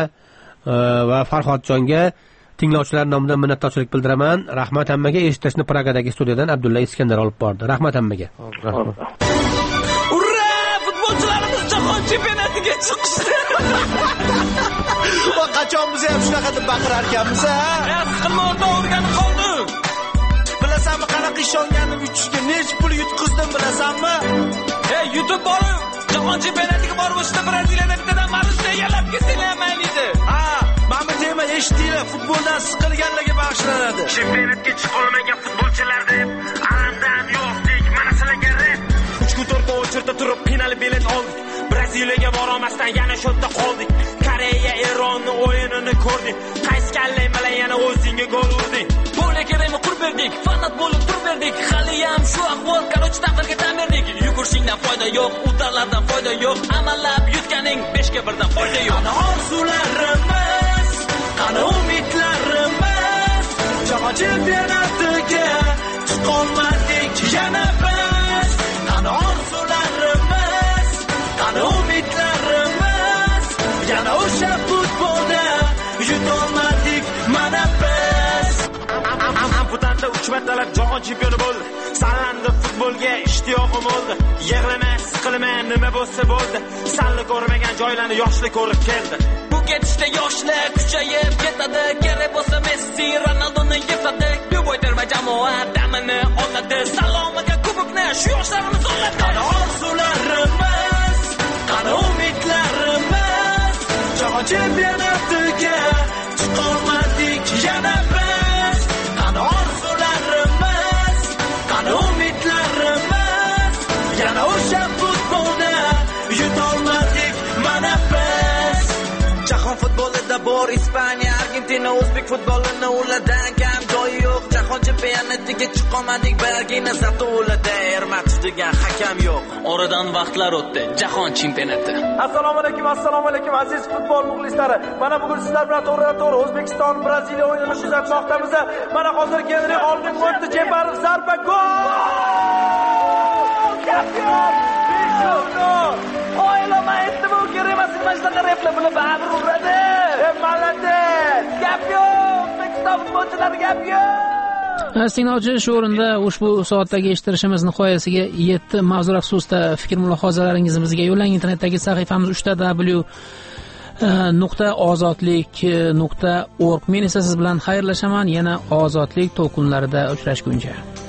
[SPEAKER 14] va Farhodjonga tinglovchilar nomidan minnatdorchilik bildiraman. Rahmat hammaga. Eshitishni Pragadagi studiyadan Abdulla Iskandar olib bordi. Rahmat hammaga.
[SPEAKER 16] Rahmat. Ura! Futbolchilarimiz jahon chempionatiga chiqdi. Va qachon biz ham shunaqa deb baqirar ekanmiz, ha? Siqilma o'rta o'rganib qoldim. Bilasanmi, qanaqa ishonganim uchishga nech pul yutqizdim bilasanmi? Yutib borib, jahon chempionatiga borib o'shda Braziliyada bittadan Marusya yalab kelsalaymaydi. Ha, mana bu tema eshitdinglar, futboldan siqilganlarga bag'ishlanadi. Chempionatga chiqa olmagan futbolchilar deb alamdan yo'qdik, mana sizlarga rep. 3 kun 4 o'chirda turib qiynalib bilet oldik. Braziliyaga bora olmasdan yana shu yerda qoldik. Koreya Eronning o'yinini ko'rdik. Qaysi kallang bilan yana o'zingga gol urding. Bo'la kerakmi qurib berdik, fanat bo'lib turib berdik. Hali ham shu ahvol, qarochi taqdirga tan berdik. Yugurishingdan foyda yo'q, udarlardan foyda yo'q. Amallab yutganing 5 ga 1 dan foyda yo'q. Qani orzularimiz, qani umidlarimiz, jahon chempionatiga chiqolmadik yana biz. Qani orzularimiz, qani umidlarimiz, yana o'sha futbolda yutolmadik mana biz. Amputanda 3 martalab jahon chempioni bo'ldi. Sallandi futbolga ishtiyoqim bo'ldi. Yig'lama, siqilma, nima bo'lsa bo'ldi. Salli ko'rmagan joylarni yoshlik ko'rib keldi. Bu ketishda yoshlar kuchayib ketadi. Kerak bo'lsa Messi, Ronaldoni yetadi. Duboy terma jamoa damini oladi. Salomiga kubokni shu yoshlarimiz oladi. Qani orzularimiz, qani umidlarimiz, jahon chempionatiga chiqolmadik yana biz. Qani orzularimiz, qani umidlarimiz, yana o'sha futbolda yutolmadik mana biz. Jahon futbolida bor Ispaniya, Argentina, o'zbek futbolini ulardan kam joyi yo'q. Jahon chempionatiga chiqolmadik, balgina zabti ularda Ermatov degan hakam yo'q. Oradan vaqtlar o'tdi, jahon chempionati.
[SPEAKER 20] Assalomu alaykum aziz futbol muxlislari. Mana bugun sizlar bilan to'g'ridan-to'g'ri O'zbekiston Braziliya o'yinini kuzatmoqdamiz. Mana hozir Genri oldin o'tdi, Jeparov zarba gol! Kampion! Beshog'ol! Oylama endi bu kerak emas, mana shunaqa replar bilan baribir uradi. Malades! Kampion! O'zbekiston futbolchilari gap yo'q.
[SPEAKER 1] Sinovchi shu o'rinda ushbu soatdagi eshittirishimiz nihoyasiga yetdi. Mavzu xususida fikr mulohazalaringizni bizga yo'llang. Internetdagi sahifamiz 3w.ozodlik.org. Men esa siz bilan xayrlashaman. Yana ozodlik to'lqinlarida uchrashguncha.